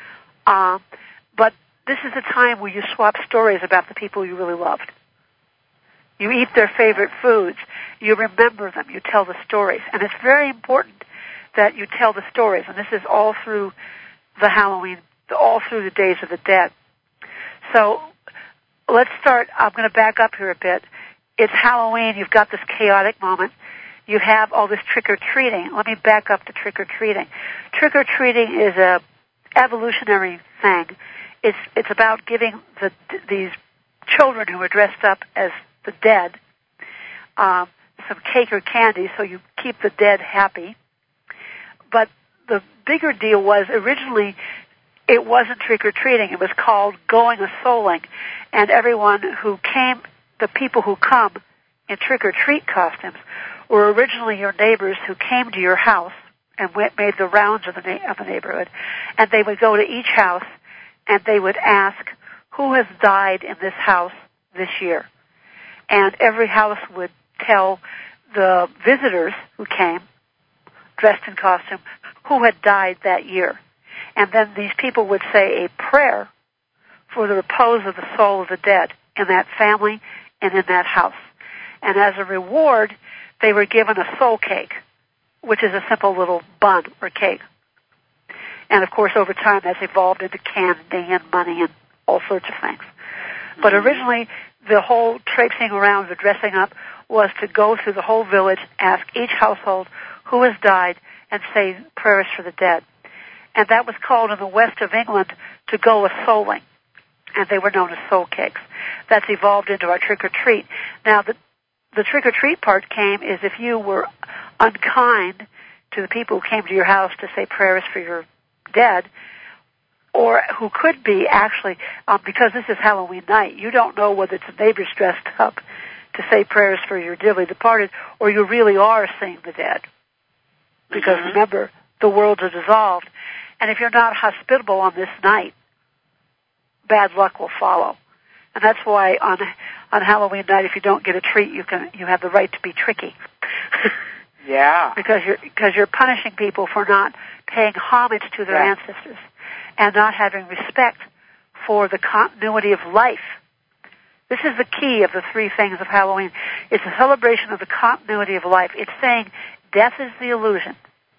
But this is a time where you swap stories about the people you really loved. You eat their favorite foods. You remember them. You tell the stories. And it's very important that you tell the stories. And this is all through the Halloween, all through the Days of the Dead. So let's start. I'm going to back up here a bit. It's Halloween. You've got this chaotic moment. You have all this trick-or-treating. Let me back up to trick-or-treating. Trick-or-treating is a evolutionary thing. It's about giving these children who are dressed up as the dead some cake or candy, so you keep the dead happy. But the bigger deal was originally it wasn't trick-or-treating. It was called going a-souling. And everyone who came, the people who come in trick-or-treat costumes, were originally your neighbors who came to your house and made the rounds of the neighborhood. And they would go to each house and they would ask, who has died in this house this year? And every house would tell the visitors who came, dressed in costume, who had died that year. And then these people would say a prayer for the repose of the soul of the dead in that family and in that house. And as a reward, they were given a soul cake, which is a simple little bun or cake. And of course, over time, that's evolved into candy and money and all sorts of things. But originally, the whole traipsing around, the dressing up, was to go through the whole village, ask each household who has died, and say prayers for the dead. And that was called in the west of England to go a-souling. And they were known as soul cakes. That's evolved into our trick-or-treat. Now, the trick-or-treat part came is if you were unkind to the people who came to your house to say prayers for your dead, or who could be actually, because this is Halloween night, you don't know whether it's the neighbors dressed up to say prayers for your dearly departed, or you really are seeing the dead. Because remember, the worlds are dissolved. And if you're not hospitable on this night, bad luck will follow. And that's why on Halloween night, if you don't get a treat, you have the right to be tricky. Yeah. Because you're punishing people for not paying homage to their ancestors and not having respect for the continuity of life. This is the key of the three things of Halloween. It's a celebration of the continuity of life. It's saying death is the illusion.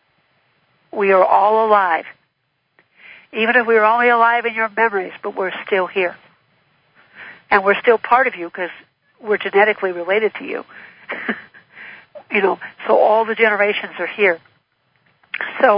We are all alive. Even if we are only alive in your memories, but we're still here. And we're still part of you because we're genetically related to you. So all the generations are here. So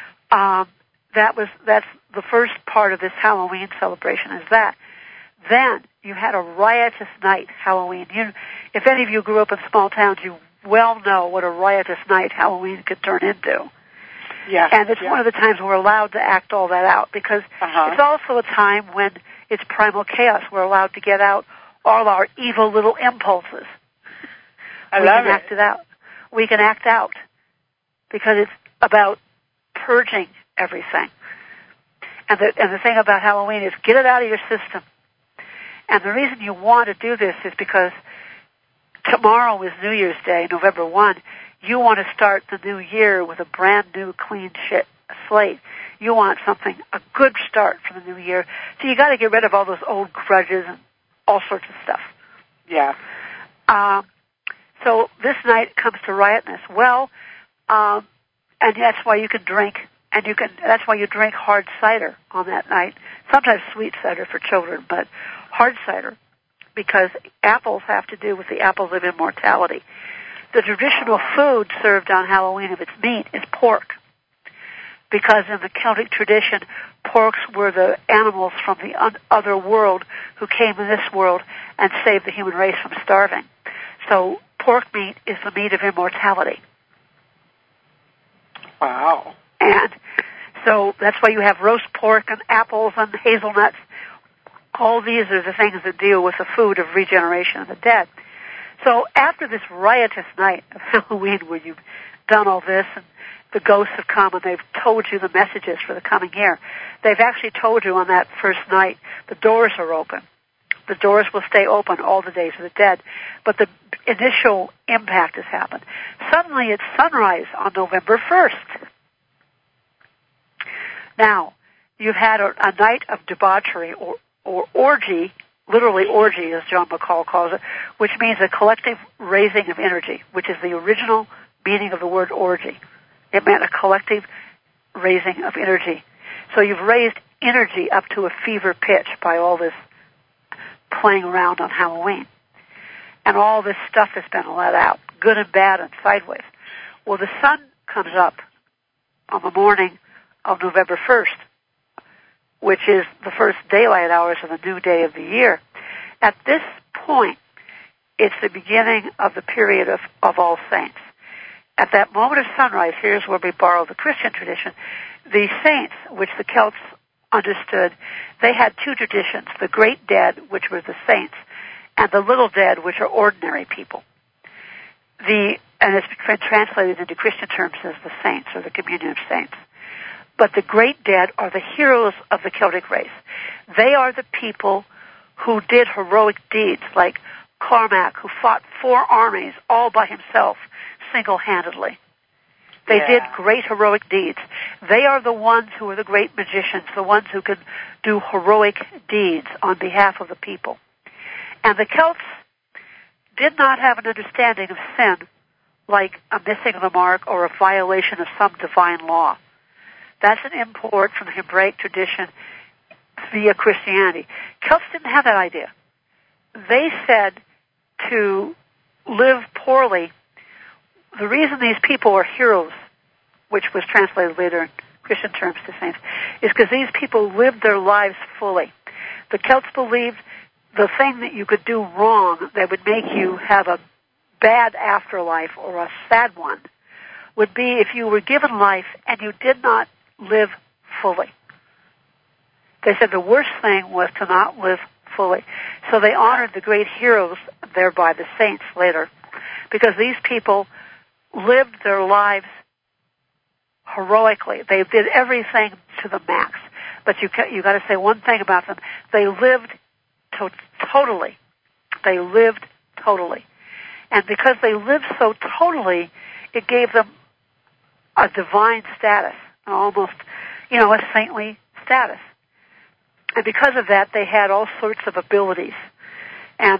that's the first part of this Halloween celebration is that. Then you had a riotous night, Halloween. If any of you grew up in small towns, you well know what a riotous night Halloween could turn into. Yeah. And it's one of the times we're allowed to act all that out because it's also a time when it's primal chaos. We're allowed to get out all our evil little impulses. I love it. Act it out. We can act out because it's about purging everything. And the thing about Halloween is get it out of your system. And the reason you want to do this is because tomorrow is New Year's Day, November 1. You want to start the new year with a brand new, clean slate. You want a good start for the new year. So you got to get rid of all those old grudges and all sorts of stuff. Yeah. So this night comes to riotness. Well, and that's why you can drink, that's why you drink hard cider on that night. Sometimes sweet cider for children, but hard cider, because apples have to do with the apples of immortality. The traditional food served on Halloween, if it's meat, is pork. Because in the Celtic tradition, porks were the animals from the other world who came in this world and saved the human race from starving. So pork meat is the meat of immortality. Wow. And so that's why you have roast pork and apples and hazelnuts. All these are the things that deal with the food of regeneration of the dead. So after this riotous night of Halloween where you've done all this the ghosts have come and they've told you the messages for the coming year. They've actually told you on that first night the doors are open. The doors will stay open all the days of the dead, but the initial impact has happened. Suddenly it's sunrise on November 1st. Now, you've had a night of debauchery or orgy, literally orgy as John McCall calls it, which means a collective raising of energy, which is the original meaning of the word orgy. It meant a collective raising of energy. So you've raised energy up to a fever pitch by all this playing around on Halloween. And all this stuff has been let out, good and bad and sideways. Well, the sun comes up on the morning of November 1st, which is the first daylight hours of the new day of the year. At this point, it's the beginning of the period of All Saints. At that moment of sunrise, here's where we borrow the Christian tradition. The saints, which the Celts understood, they had two traditions, the great dead, which were the saints, and the little dead, which are ordinary people. And it's been translated into Christian terms as the saints, or the communion of saints. But the great dead are the heroes of the Celtic race. They are the people who did heroic deeds, like Cormac, who fought 4 armies all by himself, single-handedly. They did great heroic deeds. They are the ones who are the great magicians, the ones who can do heroic deeds on behalf of the people. And the Celts did not have an understanding of sin like a missing of the mark or a violation of some divine law. That's an import from the Hebraic tradition via Christianity. Celts didn't have that idea. They said to live poorly. The reason these people are heroes, which was translated later in Christian terms to saints, is because these people lived their lives fully. The Celts believed the thing that you could do wrong that would make you have a bad afterlife or a sad one would be if you were given life and you did not live fully. They said the worst thing was to not live fully. So they honored the great heroes, thereby the saints later, because these people lived their lives heroically. They did everything to the max. But you got to say one thing about them: they lived totally. They lived totally, and because they lived so totally, it gave them a divine status, almost, a saintly status. And because of that, they had all sorts of abilities. And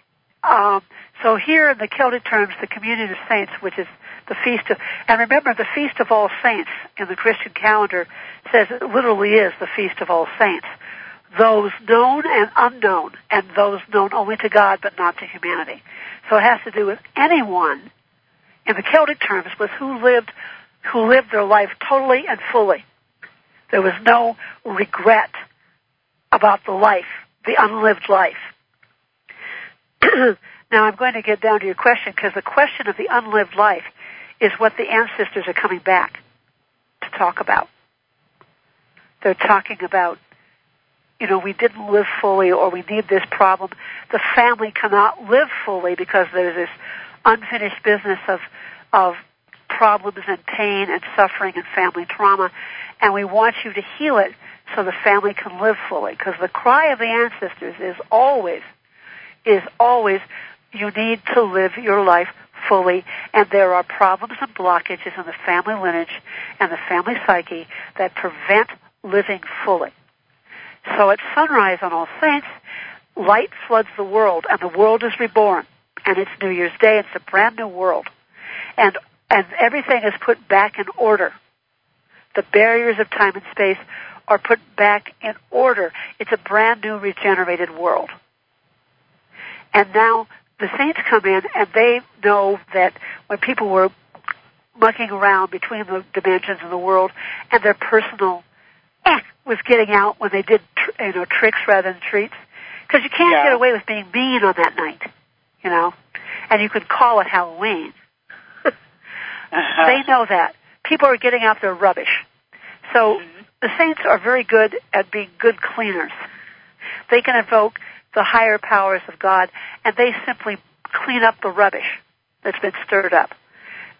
so here in the Celtic terms, the Communion of Saints, which is the feast of, and remember, the Feast of All Saints in the Christian calendar says it literally is the Feast of All Saints. Those known and unknown, and those known only to God but not to humanity. So it has to do with anyone, in the Celtic terms, with who lived their life totally and fully. There was no regret about the life, the unlived life. Now I'm going to get down to your question, because the question of the unlived life is what the ancestors are coming back to talk about. They're talking about, we didn't live fully, or we need this problem. The family cannot live fully because there's this unfinished business of problems and pain and suffering and family trauma, and we want you to heal it so the family can live fully. Because the cry of the ancestors is always, you need to live your life fully, and there are problems and blockages in the family lineage and the family psyche that prevent living fully. So at sunrise on All Saints, light floods the world, and the world is reborn, and it's New Year's Day. It's a brand new world, and everything is put back in order. The barriers of time and space are put back in order. It's a brand new regenerated world. And now the saints come in, and they know that when people were mucking around between the dimensions of the world, and their personal was getting out when they did tricks rather than treats, because you can't get away with being mean on that night, and you could call it Halloween. They know that. People are getting out their rubbish. So the saints are very good at being good cleaners. They can evoke the higher powers of God, and they simply clean up the rubbish that's been stirred up.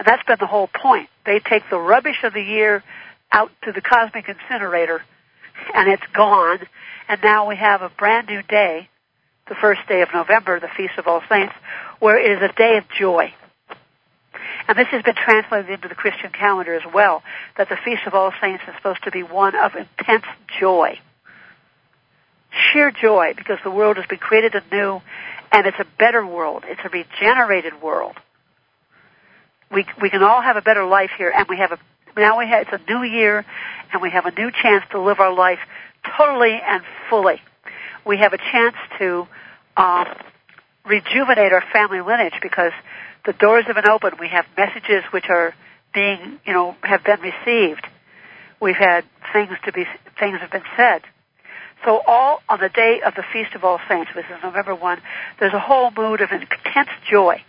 And that's been the whole point. They take the rubbish of the year out to the cosmic incinerator, and it's gone. And now we have a brand new day, the first day of November, the Feast of All Saints, where it is a day of joy. And this has been translated into the Christian calendar as well, that the Feast of All Saints is supposed to be one of intense joy. Sheer joy, because the world has been created anew, and it's a better world. It's a regenerated world. We can all have a better life here, and it's a new year, and we have a new chance to live our life totally and fully. We have a chance to rejuvenate our family lineage, because the doors have been opened. We have messages which are being, have been received. We've had things have been said. So all on the day of the Feast of All Saints, which is November 1, there's a whole mood of intense joy,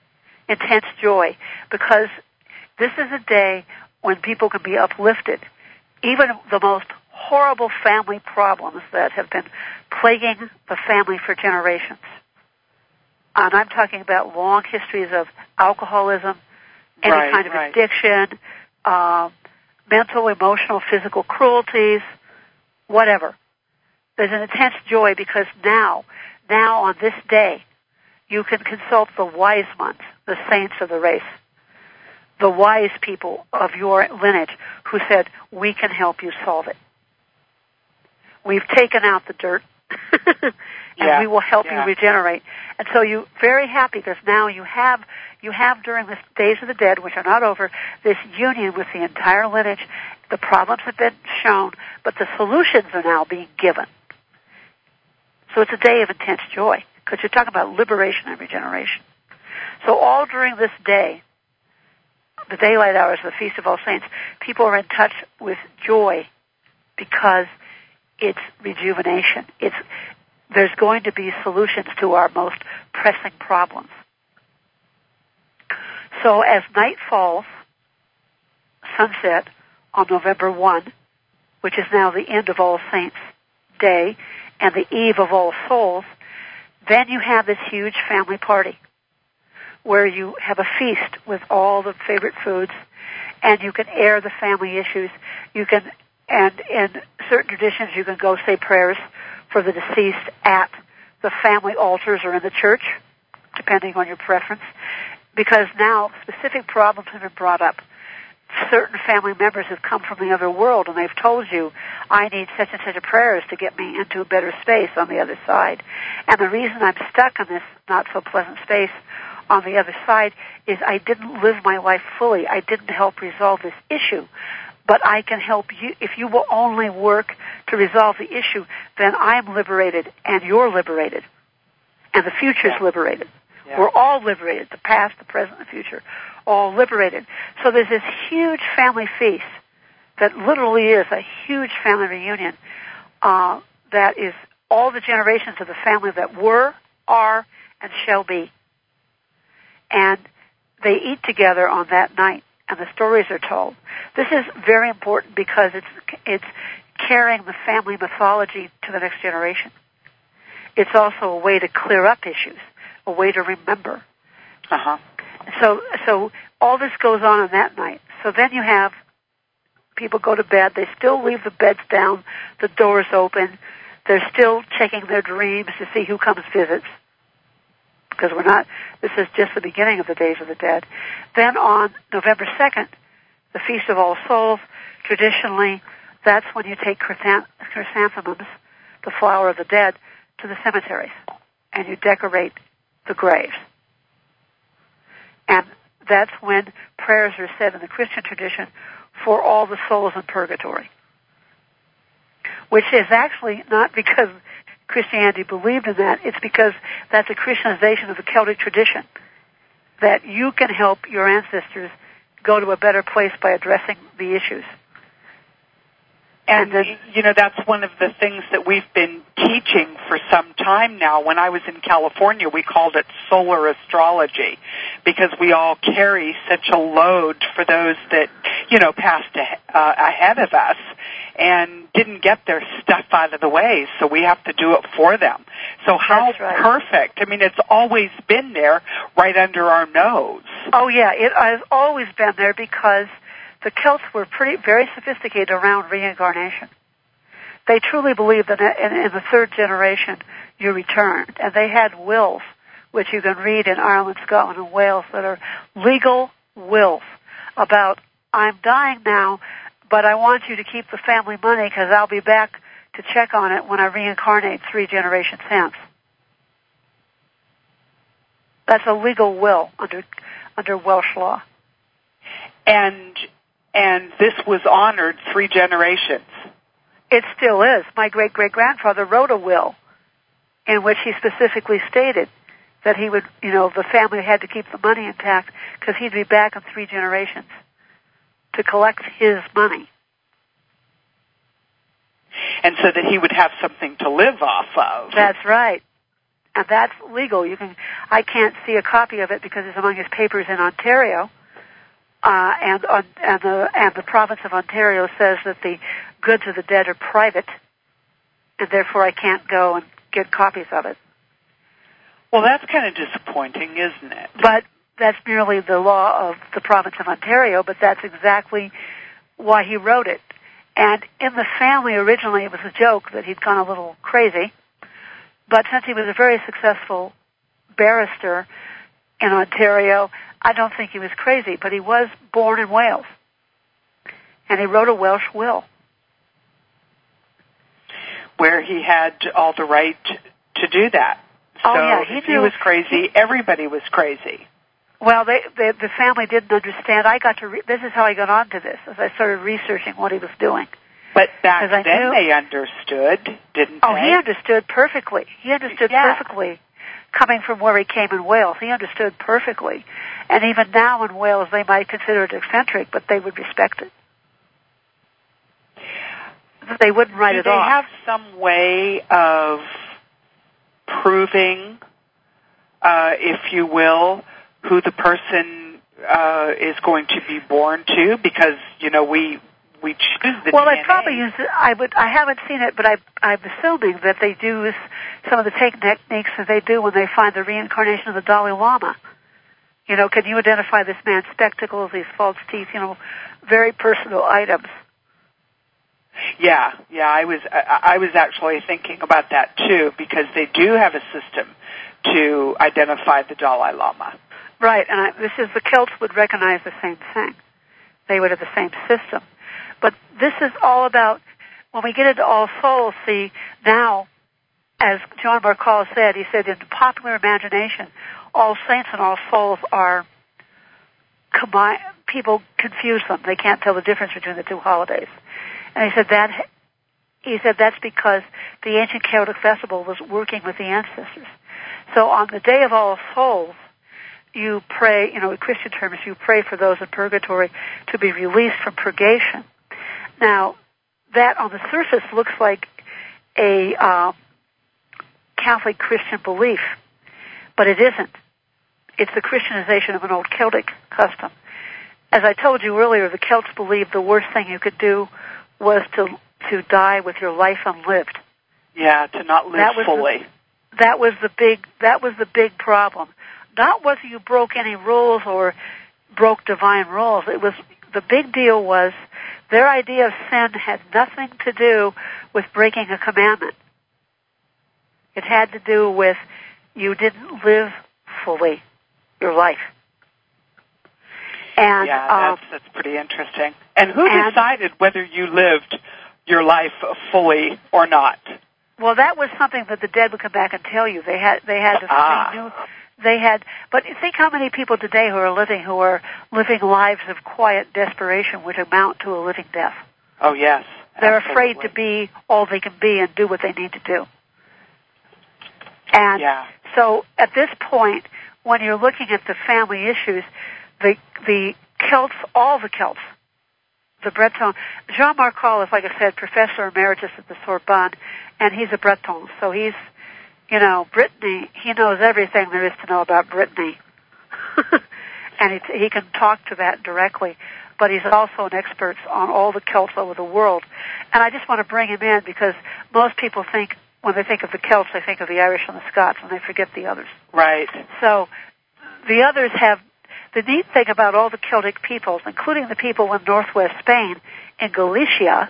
because this is a day when people can be uplifted. Even the most horrible family problems that have been plaguing the family for generations. And I'm talking about long histories of alcoholism, any kind of addiction, mental, emotional, physical cruelties, whatever. There's an intense joy because now on this day, you can consult the wise ones, the saints of the race, the wise people of your lineage who said, we can help you solve it. We've taken out the dirt, and we will help you regenerate. And so you're very happy because now you have during the Days of the Dead, which are not over, this union with the entire lineage. The problems have been shown, but the solutions are now being given. So it's a day of intense joy, because you're talking about liberation and regeneration. So all during this day, the daylight hours of the Feast of All Saints, people are in touch with joy because it's rejuvenation. There's going to be solutions to our most pressing problems. So as night falls, sunset on November 1, which is now the end of All Saints' Day and the eve of All Souls, then you have this huge family party where you have a feast with all the favorite foods, and you can air the family issues. And in certain traditions, you can go say prayers for the deceased at the family altars or in the church, depending on your preference, because now specific problems have been brought up. Certain family members have come from the other world, and they've told you, I need such and such a prayers to get me into a better space on the other side. And the reason I'm stuck in this not-so-pleasant space on the other side is I didn't live my life fully. I didn't help resolve this issue. But I can help you. If you will only work to resolve the issue, then I'm liberated, and you're liberated, and the future's liberated. Yeah. We're all liberated, the past, the present, the future, all liberated. So there's this huge family feast that literally is a huge family reunion that is all the generations of the family that were, are, and shall be. And they eat together on that night, and the stories are told. This is very important because it's carrying the family mythology to the next generation. It's also a way to clear up issues, a way to remember. So all this goes on that night. So then you have people go to bed. They still leave the beds down, the doors open. They're still checking their dreams to see who comes visits. Because this is just the beginning of the Days of the Dead. Then on November 2nd, the Feast of All Souls, traditionally, that's when you take chrysanthemums, the flower of the dead, to the cemeteries, and you decorate the graves. And that's when prayers are said in the Christian tradition for all the souls in purgatory, which is actually not because Christianity believed in that. It's because that's a Christianization of the Celtic tradition, that you can help your ancestors go to a better place by addressing the issues. And that's one of the things that we've been teaching for some time now. When I was in California, we called it solar astrology because we all carry such a load for those that, passed ahead of us and didn't get their stuff out of the way, so we have to do it for them. So how perfect. I mean, it's always been there right under our nose. Oh, yeah, it has always been there because the Celts were very sophisticated around reincarnation. They truly believed that in the third generation you returned. And they had wills, which you can read in Ireland, Scotland, and Wales, that are legal wills about, I'm dying now, but I want you to keep the family money because I'll be back to check on it when I reincarnate 3 generations hence. That's a legal will under Welsh law. And this was honored 3 generations. It still is. My great-great-grandfather wrote a will in which he specifically stated that he would, the family had to keep the money intact because he'd be back in 3 generations to collect his money. And so that he would have something to live off of. That's right. And that's legal. I can't see a copy of it because it's among his papers in Ontario. And the province of Ontario says that the goods of the dead are private, and therefore I can't go and get copies of it. Well, that's kind of disappointing, isn't it? But that's merely the law of the province of Ontario, but that's exactly why he wrote it. And in the family, originally, it was a joke that he'd gone a little crazy, but since he was a very successful barrister in Ontario, I don't think he was crazy, but he was born in Wales. And he wrote a Welsh will. Where he had all the right to do that. So if he was crazy, everybody was crazy. Well, the family didn't understand. This is how I got onto this, as I started researching what he was doing. But back then they understood, didn't they? Oh, he understood perfectly. He understood perfectly. Coming from where he came in Wales, he understood perfectly. And even now in Wales, they might consider it eccentric, but they would respect it. They wouldn't write it off. Do they have some way of proving, if you will, who the person is going to be born to? Because, we choose the Well, DNA. they probably use it. I haven't seen it, but I'm assuming that they do some of the techniques that they do when they find the reincarnation of the Dalai Lama. Can you identify this man's spectacles, these false teeth, very personal items. Yeah, I was actually thinking about that too, because they do have a system to identify the Dalai Lama. Right, and the Celts would recognize the same thing. They would have the same system. But this is all about, when we get into All Souls, see, now, as John Marcall said, he said, in the popular imagination, All Saints and All Souls are combined. People confuse them. They can't tell the difference between the 2 holidays. And he said that's because the ancient Celtic festival was working with the ancestors. So on the day of All Souls, you pray, in Christian terms, you pray for those in purgatory to be released from purgation. Now, that on the surface looks like a Catholic Christian belief, but it isn't. It's the Christianization of an old Celtic custom. As I told you earlier, the Celts believed the worst thing you could do was to die with your life unlived. Yeah, to not live fully. That was the big problem. Not whether you broke any rules or broke divine rules. It was, the big deal was their idea of sin had nothing to do with breaking a commandment. It had to do with you didn't live fully your life. And that's pretty interesting. And who decided whether you lived your life fully or not? Well, that was something that the dead would come back and tell you. They knew. But think how many people today who are living lives of quiet desperation which amount to a living death. Oh, yes. They're afraid to be all they can be and do what they need to do. And so at this point, when you're looking at the family issues, the Celts, all the Celts, the Breton. Jean Marcal is, like I said, professor emeritus at the Sorbonne, and he's a Breton. So he's, Brittany, he knows everything there is to know about Brittany. And he can talk to that directly. But he's also an expert on all the Celts over the world. And I just want to bring him in because most people think, when they think of the Celts, they think of the Irish and the Scots, and they forget the others. Right. So the others have, the neat thing about all the Celtic peoples, including the people in northwest Spain, in Galicia,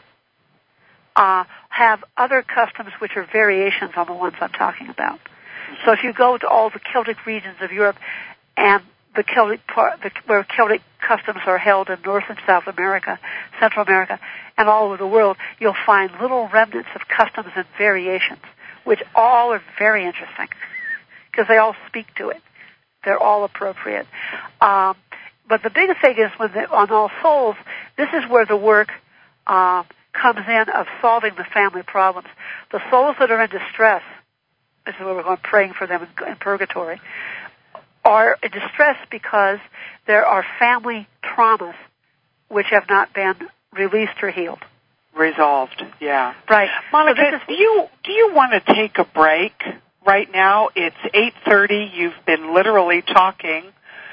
have other customs which are variations on the ones I'm talking about. So if you go to all the Celtic regions of Europe and the Celtic where Celtic customs are held in North and South America, Central America, and all over the world, you'll find little remnants of customs and variations, which all are very interesting because they all speak to it. They're all appropriate. But the biggest thing is on All Souls, this is where the work comes in of solving the family problems. The souls that are in distress, this is where we're going praying for them in purgatory, are in distress because there are family traumas which have not been released or healed. Resolved, yeah. Right. Monica, do you want to take a break right now? It's 8:30. You've been literally talking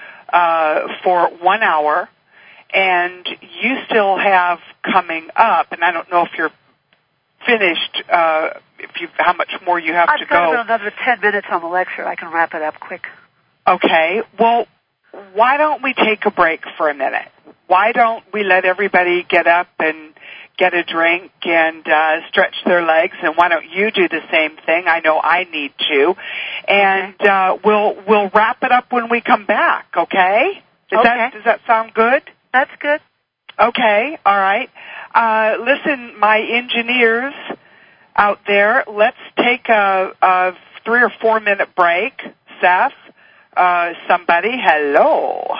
for 1 hour, and you still have coming up, and I don't know if you're finished, how much more you have to go. I've got another 10 minutes on the lecture. I can wrap it up quick. Okay, well, why don't we take a break for a minute? Why don't we let everybody get up and get a drink and stretch their legs, and why don't you do the same thing? I know I need to. And we'll wrap it up when we come back, okay? Does that sound good? That's good. Okay, all right. Listen, my engineers out there, let's take a 3 or 4 minute break. Seth? Somebody, hello.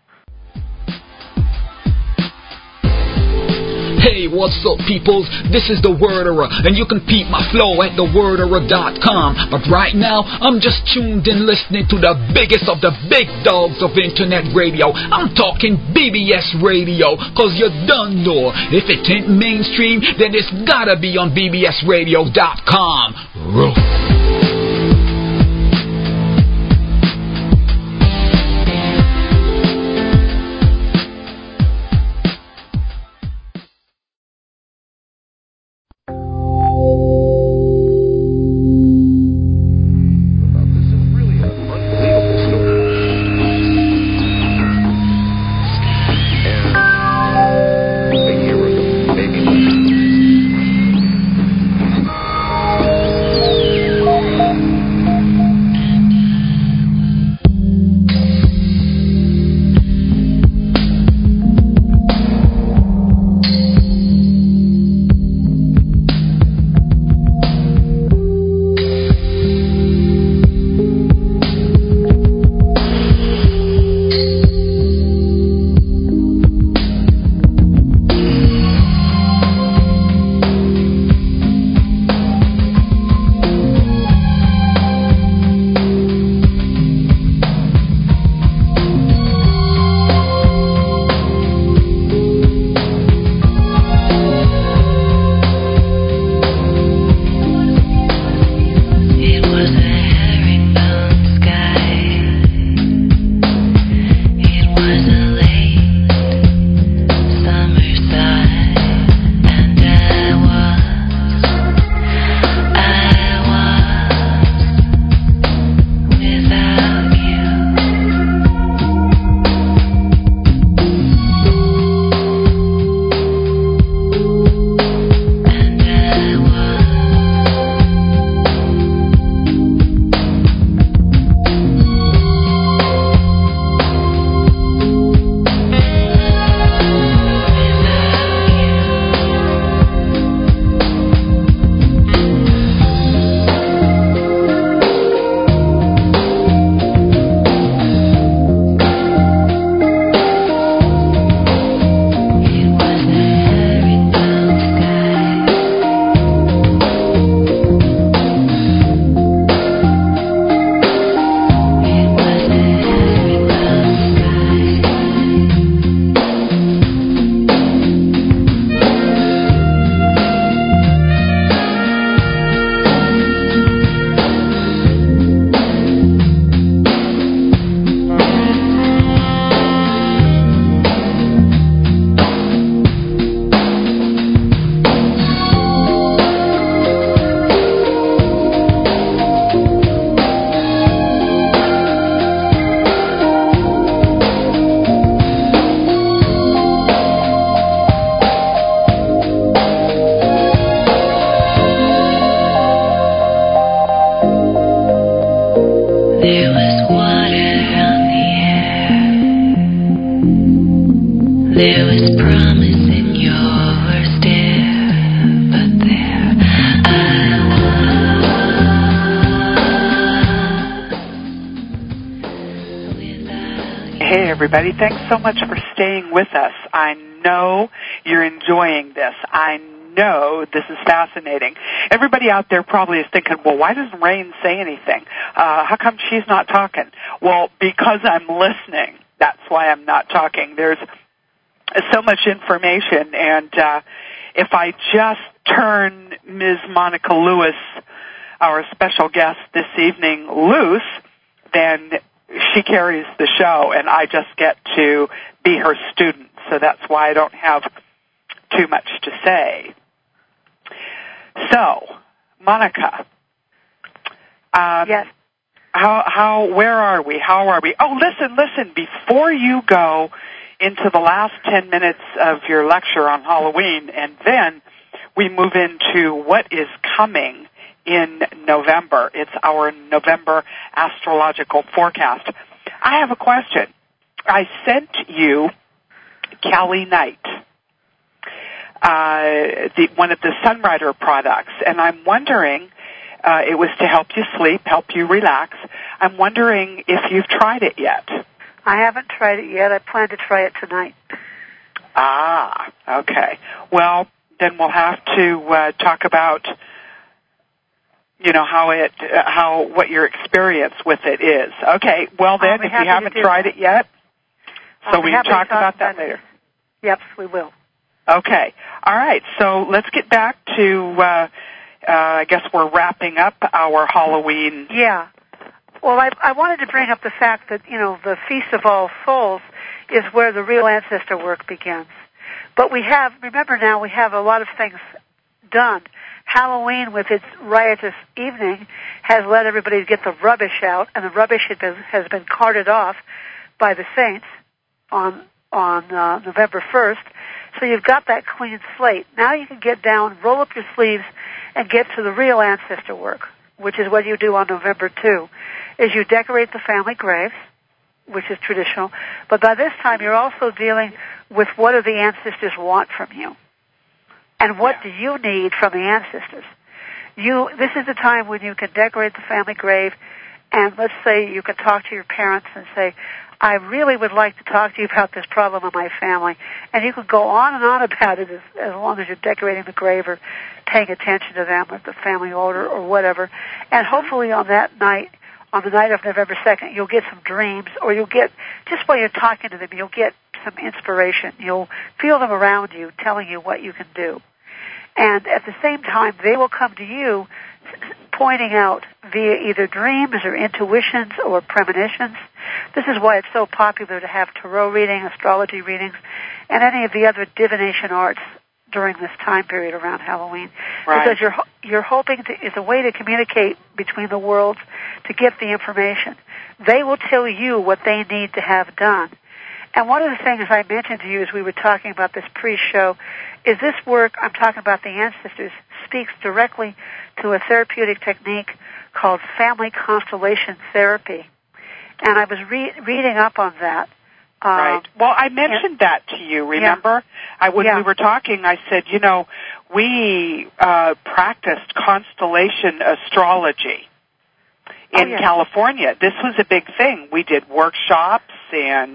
Hey, what's up, peoples? This is the Worderer, and you can peep my flow at theworderer.com. But right now, I'm just tuned in listening to the biggest of the big dogs of internet radio. I'm talking BBS Radio, cause you done know. If it ain't mainstream, then it's gotta be on bbsradio.com. Roof. There was promise in your stare, but there I was. Hey, everybody. Thanks so much for staying with us. I know you're enjoying this. I know this is fascinating. Everybody out there probably is thinking, well, why doesn't Rain say anything? How come she's not talking? Well, because I'm listening. That's why I'm not talking. There's so much information, and if I just turn Ms. Monica Lewis, our special guest this evening, loose, then she carries the show, and I just get to be her student. So that's why I don't have too much to say. So, Monica. Yes. Where are we? How are we? Oh, listen, before you go into the last 10 minutes of your lecture on Halloween, and then we move into what is coming in November. It's our November astrological forecast. I have a question. I sent you Cali Night, one of the Sunrider products, and I'm wondering, it was to help you sleep, help you relax. I'm wondering if you've tried it yet. I haven't tried it yet. I plan to try it tonight. Ah, okay. Well, then we'll have to talk about, what your experience with it is. Okay. Well, then, if you haven't tried it yet, so we can talk about that later. Yep, we will. Okay. All right. So let's get back to. I guess we're wrapping up our Halloween. Yeah. Well, I wanted to bring up the fact that, the Feast of All Souls is where the real ancestor work begins. But remember now, we have a lot of things done. Halloween, with its riotous evening, has let everybody get the rubbish out, and the rubbish has been carted off by the saints on November 1st. So you've got that clean slate. Now you can get down, roll up your sleeves, and get to the real ancestor work, which is what you do on November 2, is you decorate the family graves, which is traditional, but by this time you're also dealing with what do the ancestors want from you, and what do you need from the ancestors. This is the time when you can decorate the family grave, and let's say you can talk to your parents and say, I really would like to talk to you about this problem in my family. And you can go on and on about it as long as you're decorating the grave or paying attention to them at the family order or whatever. And hopefully on that night, on the night of November 2nd, you'll get some dreams, or you'll get, just while you're talking to them, you'll get some inspiration. You'll feel them around you telling you what you can do. And at the same time, they will come to you pointing out via either dreams or intuitions or premonitions. This is why it's so popular to have tarot reading, astrology readings, and any of the other divination arts during this time period around Halloween. Right. Because you're hoping it's a way to communicate between the worlds to get the information. They will tell you what they need to have done. And one of the things I mentioned to you as we were talking about this pre-show is this work, I'm talking about the ancestors, speaks directly to a therapeutic technique called family constellation therapy. And I was reading up on that. Right. Well, I mentioned that to you, remember? Yeah. When we were talking, I said, we practiced constellation astrology in California. This was a big thing. We did workshops, and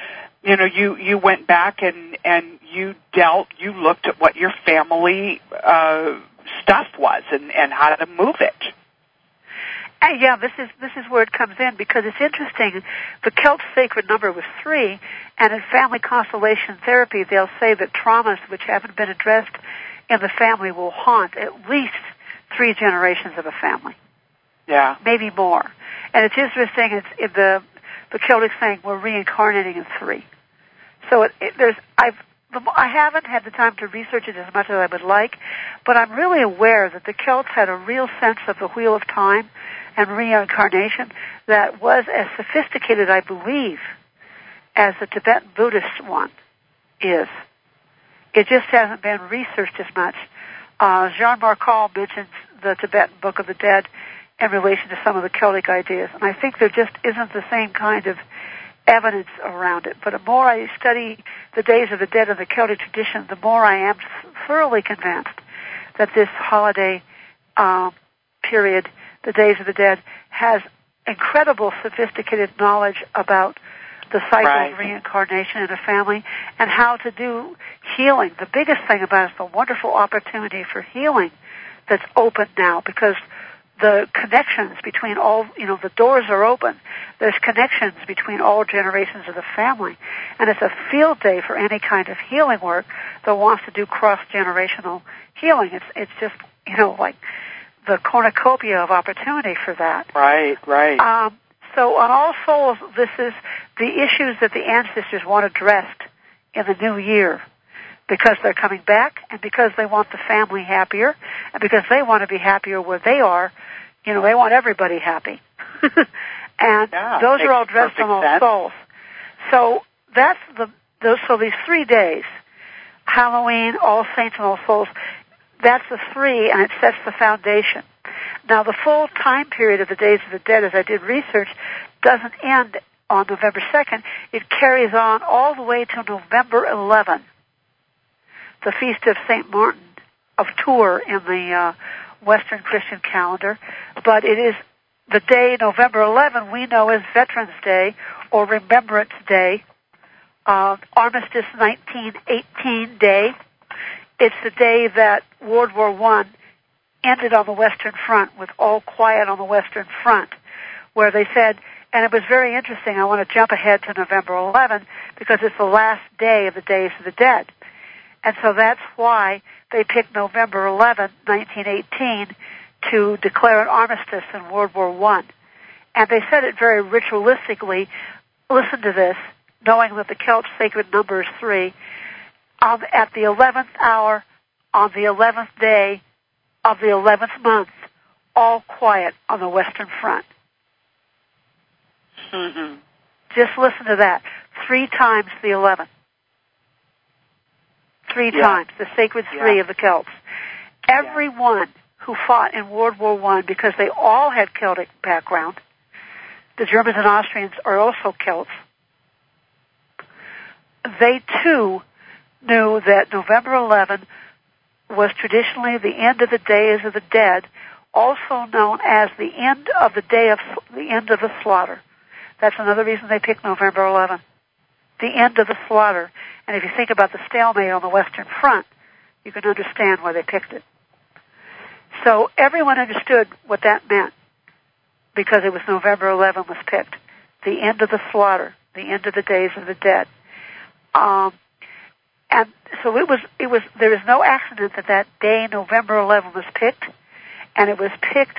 you went back and you looked at what your family stuff was and how to move it. Yeah, this is where it comes in, because it's interesting. The Celt's sacred number was 3, and in family constellation therapy, they'll say that traumas which haven't been addressed in the family will haunt at least 3 generations of a family. Yeah, maybe more. And it's interesting. It's the Celtic saying we're reincarnating in 3. So I haven't had the time to research it as much as I would like, but I'm really aware that the Celts had a real sense of the wheel of time and reincarnation that was as sophisticated, I believe, as the Tibetan Buddhist one is. It just hasn't been researched as much. Jean Marcal mentions the Tibetan Book of the Dead in relation to some of the Celtic ideas, and I think there just isn't the same kind of evidence around it. But the more I study the Days of the Dead in the Celtic tradition, the more I am thoroughly convinced that this holiday period, the Days of the Dead, has incredible sophisticated knowledge about the cycle of reincarnation in a family and how to do healing. The biggest thing about it is the wonderful opportunity for healing that's open now, because the connections between all, the doors are open. There's connections between all generations of the family. And it's a field day for any kind of healing work that wants to do cross-generational healing. It's just, like the cornucopia of opportunity for that. Right. So on All Souls, this is the issues that the ancestors want addressed in the new year, because they're coming back and because they want the family happier and because they want to be happier where they are. They want everybody happy. And those are all addressed on All Souls. So that's so these 3 days, Halloween, All Saints, and All Souls, that's the 3, and it sets the foundation. Now, the full time period of the Days of the Dead, as I did research, doesn't end on November 2nd. It carries on all the way to November 11, the Feast of St. Martin of Tours in the Western Christian calendar. But it is the day, November 11, we know as Veterans Day or Remembrance Day, Armistice 1918 Day. It's the day that World War I ended on the Western Front, with all quiet on the Western Front, where they said, and it was very interesting, I want to jump ahead to November 11, because it's the last day of the Days of the Dead. And so that's why they picked November 11, 1918, to declare an armistice in World War I. And they said it very ritualistically. Listen to this, knowing that the Celt's sacred number is 3. At the 11th hour, on the 11th day of the 11th month, all quiet on the Western Front. Mm-hmm. Just listen to that. 3 times the 11th. 3 times, the sacred 3 of the Celts. Everyone who fought in World War I, because they all had Celtic background, the Germans and Austrians are also Celts, they too knew that November 11 was traditionally the end of the Days of the Dead, also known as the end of the end of the slaughter. That's another reason they picked November 11. The end of the slaughter. And if you think about the stalemate on the Western Front, you can understand why they picked it. So everyone understood what that meant, because it was November 11 was picked. The end of the slaughter, the end of the Days of the Dead. And so there was no accident that day, November 11, was picked, and it was picked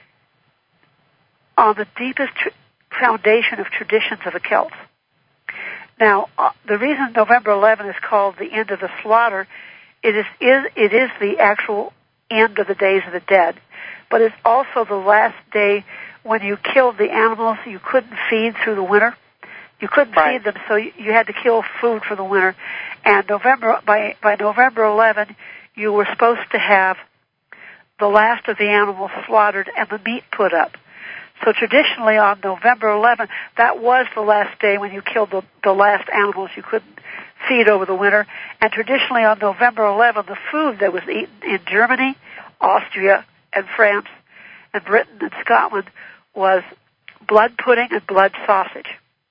on the deepest foundation of traditions of the Celts. Now, the reason November 11 is called the end of the slaughter, it is the actual end of the Days of the Dead, but it's also the last day when you killed the animals you couldn't feed through the winter. You couldn't feed them, so you had to kill food for the winter. And by November 11, you were supposed to have the last of the animals slaughtered and the meat put up. So traditionally on November 11, that was the last day when you killed the last animals you couldn't feed over the winter. And traditionally on November 11, the food that was eaten in Germany, Austria, and France, and Britain and Scotland was blood pudding and blood sausage,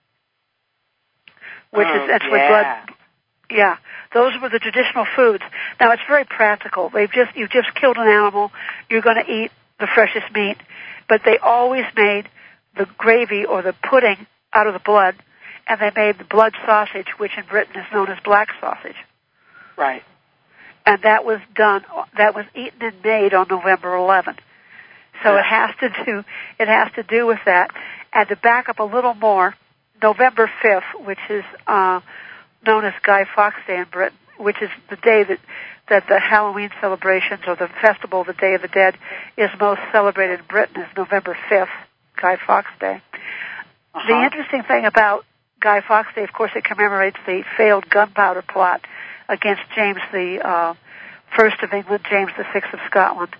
which is essentially blood. Yeah, those were the traditional foods. Now it's very practical. You've just killed an animal. You're going to eat the freshest meat, but they always made the gravy or the pudding out of the blood, and they made the blood sausage, which in Britain is known as black sausage. Right. And that was eaten and made on November 11. So it has to do with that. And to back up a little more, November 5th, which is known as Guy Fawkes Day in Britain, which is the day that the Halloween celebrations or the festival of the Day of the Dead is most celebrated in Britain, is November 5th, Guy Fawkes Day. The interesting thing about Guy Fawkes Day, of course, it commemorates the failed gunpowder plot against James the First of England, James the Sixth of Scotland.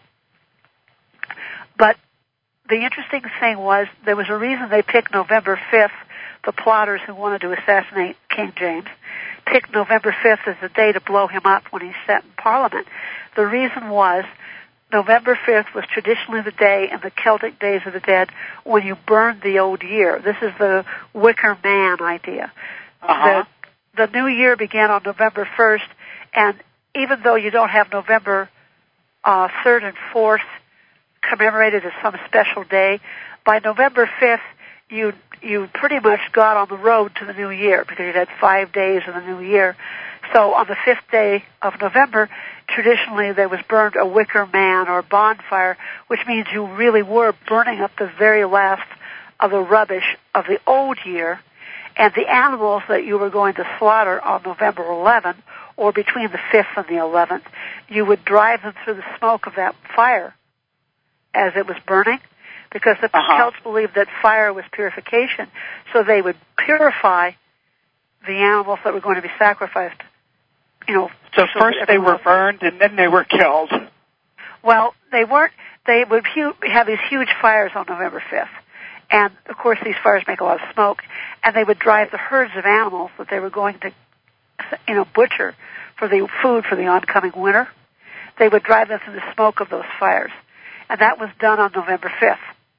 But the interesting thing was there was a reason they picked November 5th the plotters who wanted to assassinate King James, picked November 5th as the day to blow him up when he sat in Parliament. The reason was November 5th was traditionally the day in the Celtic Days of the Dead when you burned the old year. This is the Wicker Man idea. The new year began on November 1st, and even though you don't have November 3rd and 4th commemorated as some special day, by November 5th, you pretty much got on the road to the new year because you had 5 days of the new year. So on the 5th day of November, traditionally there was burned a wicker man or bonfire, which means you really were burning up the very last of the rubbish of the old year, and the animals that you were going to slaughter on November 11th, or between the 5th and the 11th, you would drive them through the smoke of that fire as it was burning, because the Celts believed that fire was purification, so they would purify the animals that were going to be sacrificed. So first they were burned and then they were killed. Well, they weren't. They would have these huge fires on November 5th. And, of course, these fires make a lot of smoke. And they would drive the herds of animals that they were going to, butcher for the food for the oncoming winter. They would drive them through the smoke of those fires. And that was done on November 5th.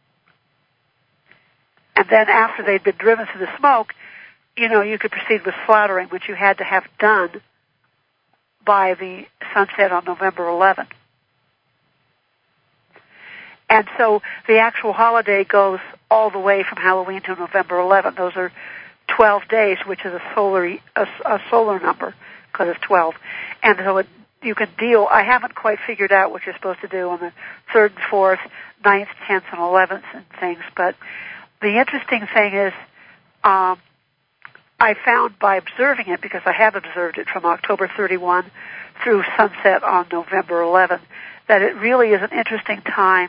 And then after they'd been driven through the smoke, you could proceed with slaughtering, which you had to have done by the sunset on November 11th. And so the actual holiday goes all the way from Halloween to November 11th. Those are 12 days, which is a solar number, because it's 12. And so you can deal. I haven't quite figured out what you're supposed to do on the 3rd and 4th, 9th, 10th, and 11th and things. But the interesting thing is, I found by observing it, because I have observed it from October 31 through sunset on November 11th, that it really is an interesting time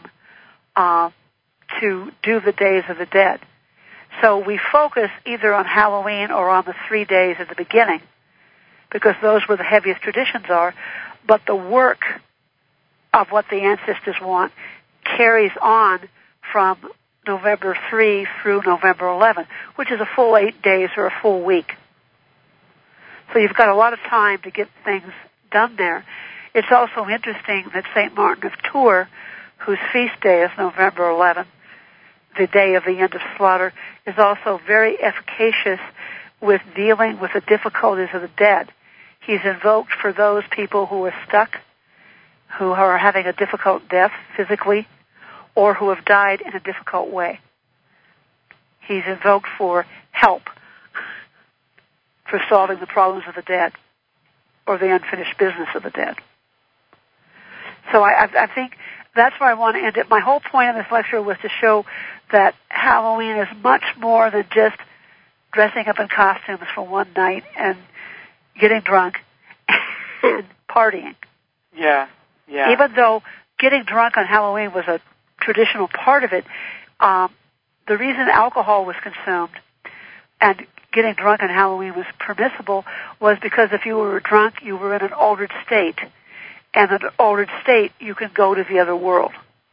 to do the Days of the Dead. So we focus either on Halloween or on the 3 days at the beginning, because those where the heaviest traditions are, but the work of what the ancestors want carries on from November 3 through November 11, which is a full 8 days or a full week. So you've got a lot of time to get things done there. It's also interesting that St. Martin of Tours, whose feast day is November 11th, the day of the end of slaughter, is also very efficacious with dealing with the difficulties of the dead. He's invoked for those people who are stuck, who are having a difficult death physically, or who have died in a difficult way. He's invoked for help for solving the problems of the dead or the unfinished business of the dead. So I think that's where I want to end it. My whole point of this lecture was to show that Halloween is much more than just dressing up in costumes for one night and getting drunk and partying. Yeah. Even though getting drunk on Halloween was a traditional part of it, the reason alcohol was consumed and getting drunk on Halloween was permissible was because if you were drunk, you were in an altered state. And in an altered state, you can go to the other world.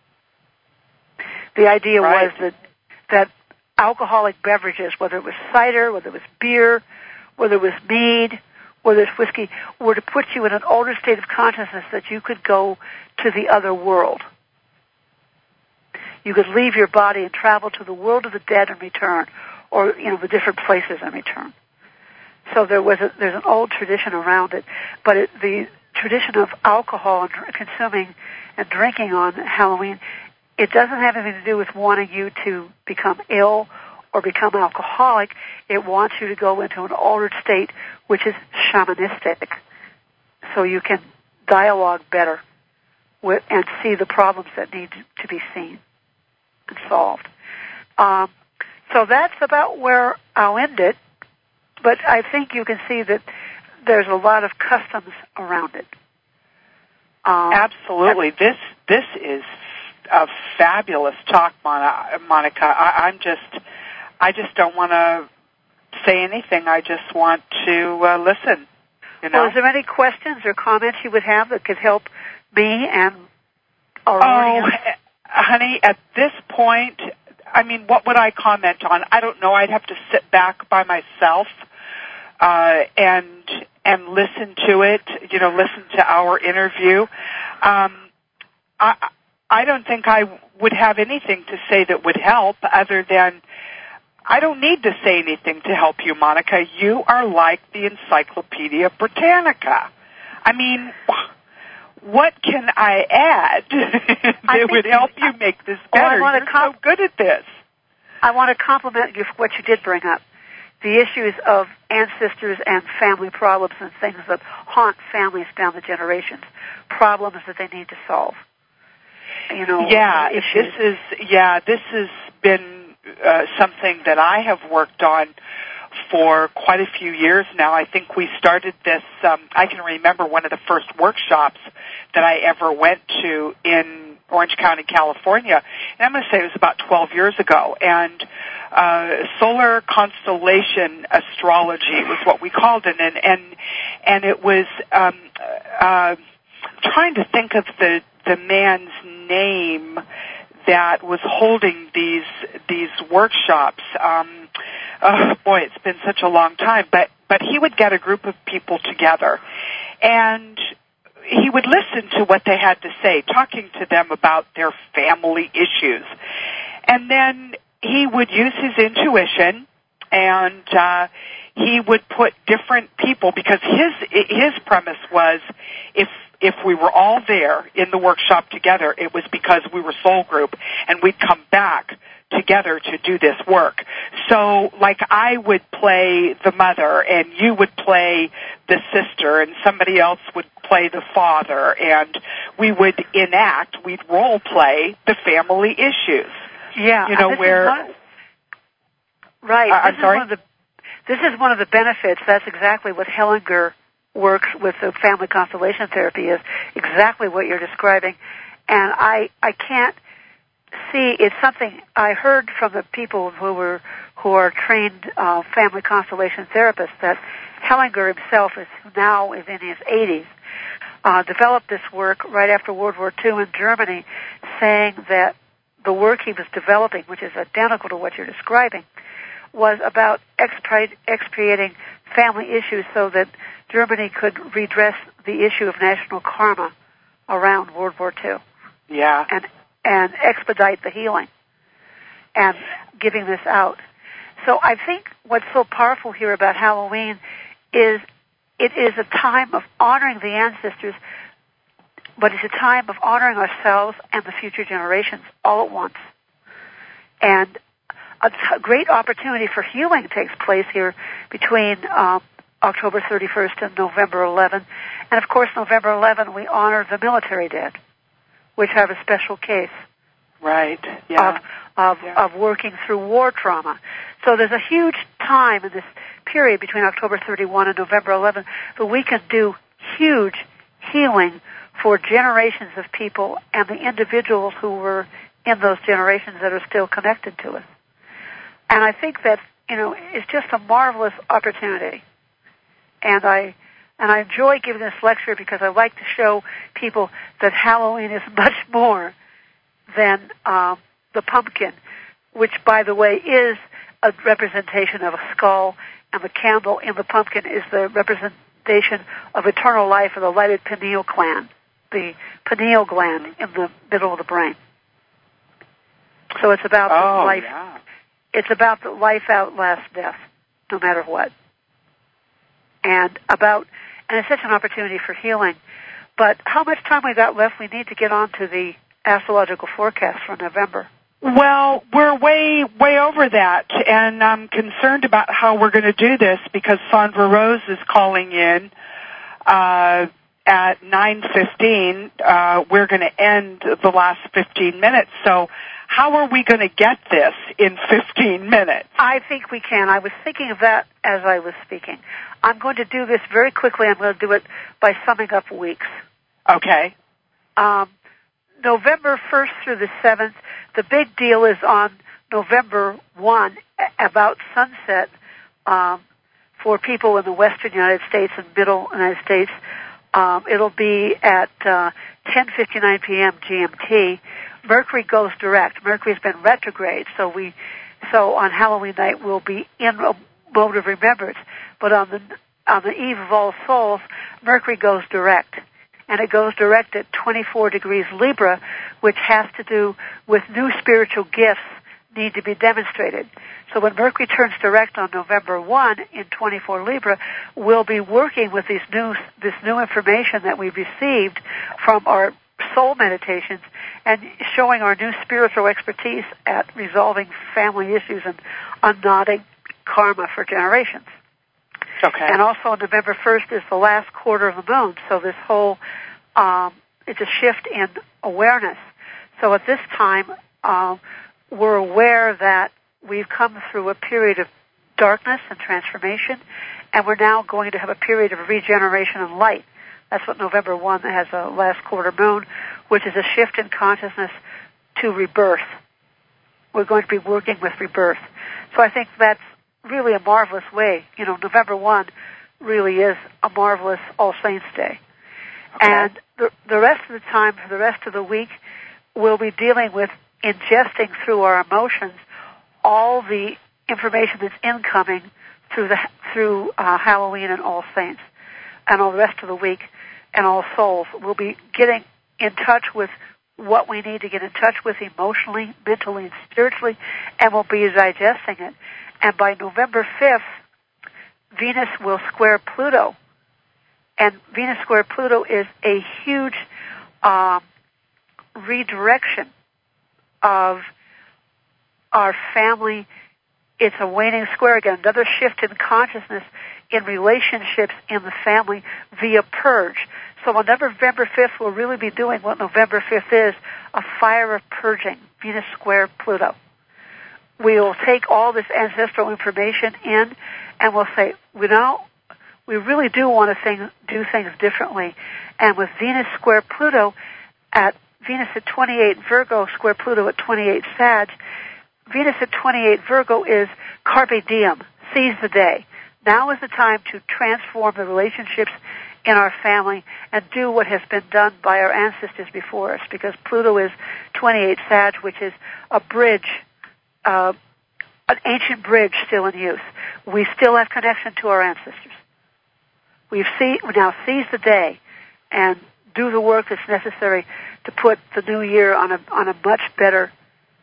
The idea was that alcoholic beverages, whether it was cider, whether it was beer, whether it was mead, whether it's whiskey, were to put you in an altered state of consciousness that you could go to the other world. You could leave your body and travel to the world of the dead and return, or the different places and return. So there's an old tradition around it, but the tradition of alcohol and consuming and drinking on Halloween, it doesn't have anything to do with wanting you to become ill or become alcoholic. It wants you to go into an altered state, which is shamanistic, so you can dialogue better and see the problems that need to be seen and solved. So that's about where I'll end it, but I think you can see that there's a lot of customs around it. Absolutely. This is a fabulous talk, Monica. I just don't want to say anything. I just want to listen. Well, is there any questions or comments you would have that could help me and our audience? Honey, at this point, I mean, what would I comment on? I don't know. I'd have to sit back by myself and listen to it. Listen to our interview. I don't think I would have anything to say that would help other than I don't need to say anything to help you, Monica. You are like the Encyclopedia Britannica. I mean, what can I add that would help you make this better? You're so good at this. I want to compliment you for what you did bring up. The issues of ancestors and family problems and things that haunt families down the generations, problems that they need to solve. This has been something that I have worked on for quite a few years now. I think we started this, I can remember one of the first workshops that I ever went to in Orange County, California, and I'm going to say it was about 12 years ago, and solar constellation astrology was what we called it, and it was trying to think of the man's name that was holding these workshops. It's been such a long time, but he would get a group of people together, and he would listen to what they had to say, talking to them about their family issues. And then he would use his intuition, and he would put different people, because his premise was if we were all there in the workshop together, it was because we were soul group, and we'd come back together to do this work. So, like, I would play the mother, and you would play the sister, and somebody else would play the father, and we would we'd role play the family issues. Yeah. I'm sorry? This is one of the benefits. That's exactly what Hellinger works with the family constellation therapy, is exactly what you're describing. And I can't see, it's something I heard from the people who are trained family constellation therapists, that Hellinger himself, who now is in his 80s, developed this work right after World War II in Germany, saying that the work he was developing, which is identical to what you're describing, was about expiating family issues so that Germany could redress the issue of national karma around World War II. Yeah. And expedite the healing and giving this out. So I think what's so powerful here about Halloween is it is a time of honoring the ancestors, but it's a time of honoring ourselves and the future generations all at once. And a great opportunity for healing takes place here between October 31st and November 11th. And of course, November 11th, we honor the military dead, which have a special case, right? Yeah. of working through war trauma. So there's a huge time in this period between October 31 and November 11 that we can do huge healing for generations of people and the individuals who were in those generations that are still connected to us. And I think that it's just a marvelous opportunity. And I enjoy giving this lecture because I like to show people that Halloween is much more than the pumpkin, which, by the way, is a representation of a skull, and the candle in the pumpkin is the representation of eternal life of the lighted pineal gland, in the middle of the brain. So it's about the life. Yeah. It's about the life outlasts death, no matter what. And it's such an opportunity for healing. But how much time we got left? We need to get on to the astrological forecast for November. Well, we're way over that, and I'm concerned about how we're going to do this because Sandra Rose is calling in at 9:15. We're going to end the last 15 minutes. So how are we going to get this in 15 minutes? I think we can. I was thinking of that as I was speaking. I'm going to do this very quickly. I'm going to do it by summing up weeks. Okay. November 1st through the 7th, the big deal is on November 1, about sunset, for people in the western United States and middle United States. It'll be at 10:59 p.m. GMT, Mercury goes direct. Mercury's been retrograde, so on Halloween night we'll be in a mode of remembrance. But on the eve of All Souls, Mercury goes direct. And it goes direct at 24 degrees Libra, which has to do with new spiritual gifts need to be demonstrated. So when Mercury turns direct on November 1 in 24 Libra, we'll be working with this new information that we've received from our soul meditations and showing our new spiritual expertise at resolving family issues and unknotting karma for generations. Okay. And also November 1st is the last quarter of the moon, so this whole, it's a shift in awareness. So at this time, we're aware that we've come through a period of darkness and transformation, and we're now going to have a period of regeneration and light. That's what November 1 has a last quarter moon, which is a shift in consciousness to rebirth. We're going to be working with rebirth. So I think that's really a marvelous way. November 1 really is a marvelous All Saints Day. Okay. And the rest of the time, for the rest of the week, we'll be dealing with ingesting through our emotions all the information that's incoming through Halloween and All Saints, and all the rest of the week, and All Souls. We'll be getting in touch with what we need to get in touch with emotionally, mentally, and spiritually, and we'll be digesting it. And by November 5th, Venus will square Pluto. And Venus square Pluto is a huge redirection of our family. It's a waning square again, another shift in consciousness in relationships in the family via purge. So on November 5th, we'll really be doing what November 5th is, a fire of purging, Venus square Pluto. We'll take all this ancestral information in, and we'll say, we really do want to do things differently. And with Venus square Pluto at Venus at 28 Virgo, square Pluto at 28 Sag, Venus at 28 Virgo is carpe diem, seize the day. Now is the time to transform the relationships in our family and do what has been done by our ancestors before us, because Pluto is 28 Sag, which is a bridge, an ancient bridge still in use. We still have connection to our ancestors. We now seize the day and do the work that's necessary to put the new year on a much better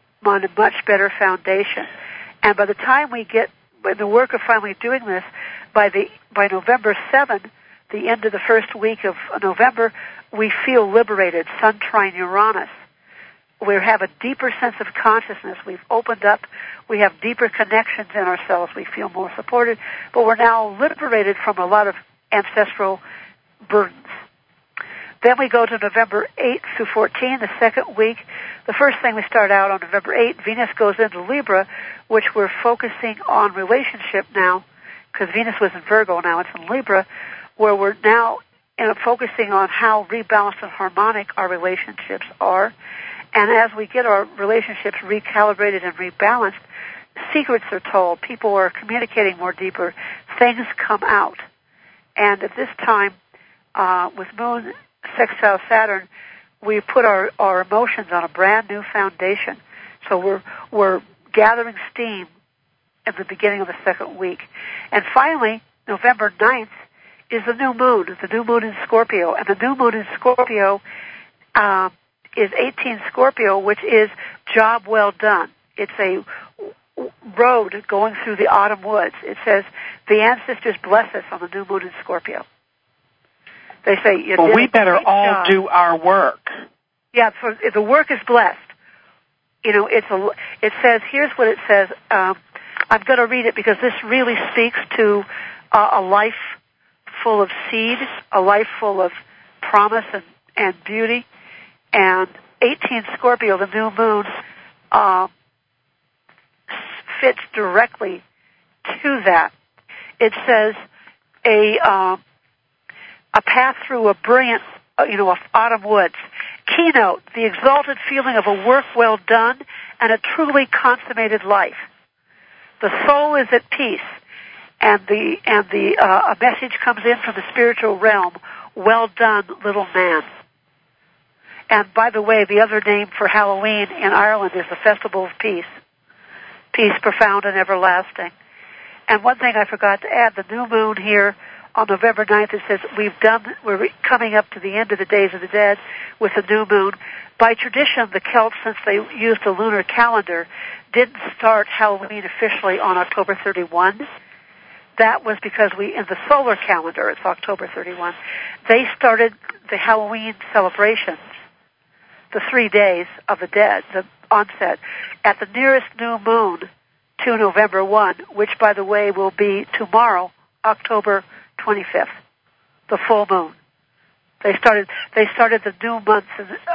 foundation. And by the time we get the work of finally doing this, by November 7, the end of the first week of November, we feel liberated, Sun trine Uranus. We have a deeper sense of consciousness. We've opened up. We have deeper connections in ourselves. We feel more supported. But we're now liberated from a lot of ancestral burdens. Then we go to November 8 through 14, the second week. The first thing we start out on November 8, Venus goes into Libra, which we're focusing on relationship now, because Venus was in Virgo, now it's in Libra, where we're now focusing on how rebalanced and harmonic our relationships are. And as we get our relationships recalibrated and rebalanced, secrets are told, people are communicating more deeper, things come out. And at this time, with Moon sextile Saturn, we put our emotions on a brand new foundation. So we're gathering steam at the beginning of the second week. And finally, November 9th is the new moon in Scorpio. And the new moon in Scorpio is 18 Scorpio, which is job well done. It's a road going through the autumn woods. It says, the ancestors bless us on the new moon in Scorpio. They say, well, we better all do our work. Yeah, the work is blessed. It says, here's what it says. I'm going to read it because this really speaks to a life full of seed, a life full of promise and beauty. And 18 Scorpio, the new moon, fits directly to that. It says a path through a brilliant, autumn woods. Keynote, the exalted feeling of a work well done and a truly consummated life. The soul is at peace, and a message comes in from the spiritual realm. Well done, little man. And by the way, the other name for Halloween in Ireland is the Festival of Peace. Peace profound and everlasting. And one thing I forgot to add, the new moon here on November 9th, it says we're coming up to the end of the Days of the Dead with the new moon. By tradition, the Celts, since they used the lunar calendar, didn't start Halloween officially on October 31. That was because in the solar calendar, it's October 31. They started the Halloween celebrations, the 3 days of the dead, the onset, at the nearest new moon to November 1, which, by the way, will be tomorrow, October 25th, the full moon. They started the new months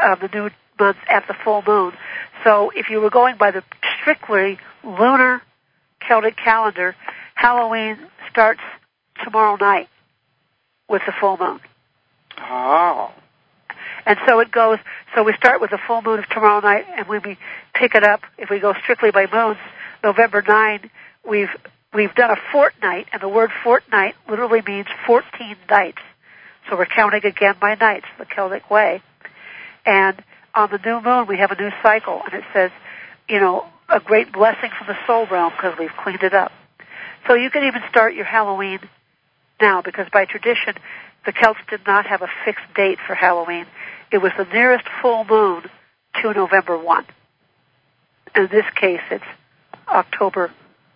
at the full moon. So if you were going by the strictly lunar Celtic calendar, Halloween starts tomorrow night with the full moon. Oh. And so it goes, so we start with the full moon of tomorrow night, and when we pick it up, if we go strictly by moons, November 9, we've done a fortnight, and the word fortnight literally means 14 nights. So we're counting again by nights, the Celtic way. And on the new moon, we have a new cycle, and it says, a great blessing from the soul realm because we've cleaned it up. So you can even start your Halloween now, because by tradition, the Celts did not have a fixed date for Halloween. It was the nearest full moon to November 1. In this case, it's October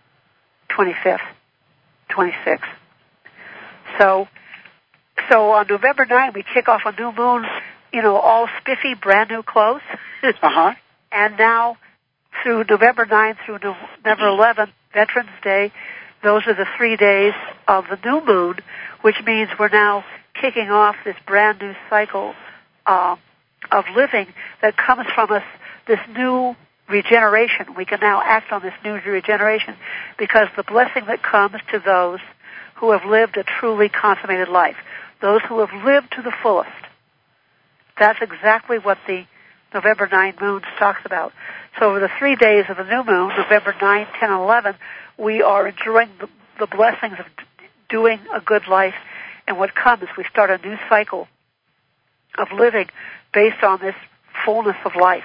25th, 26th. So on November 9, we kick off a new moon, all spiffy, brand new clothes. Uh-huh. And now, through November 9 through November 11, Veterans Day, those are the 3 days of the new moon, which means we're now kicking off this brand new cycle of living that comes from us, this new regeneration. We can now act on this new regeneration because the blessing that comes to those who have lived a truly consummated life, those who have lived to the fullest. That's exactly what the November 9 moon talks about. So over the 3 days of the new moon, November 9, 10, and 11, we are enjoying the blessings of doing a good life. And what comes, we start a new cycle of living based on this fullness of life.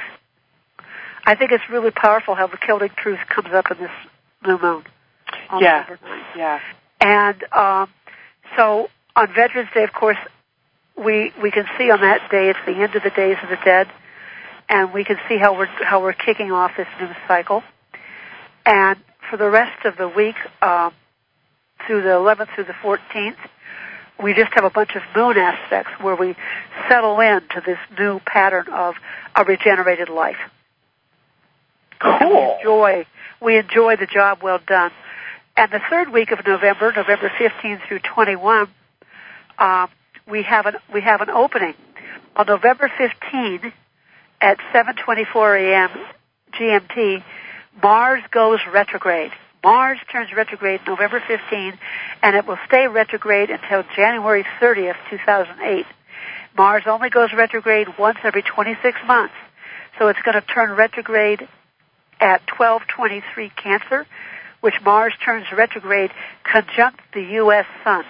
I think it's really powerful how the Celtic truth comes up in this new moon. Yeah. November 9. Yeah. And so on Veterans Day, of course, we can see on that day it's the end of the Days of the Dead, and we can see how we're kicking off this new cycle. And for the rest of the week, through the 11th through the 14th, we just have a bunch of moon aspects where we settle into this new pattern of a regenerated life. Cool. And we enjoy the job well done. And the third week of November, November 15 through 21, we have an opening on November 15 at 7:24 a.m. GMT. Mars goes retrograde. Mars turns retrograde November 15, and it will stay retrograde until January 30th, 2008. Mars only goes retrograde once every 26 months, so it's going to turn retrograde at 12:23 Cancer, which Mars turns retrograde conjunct the U.S. Sun.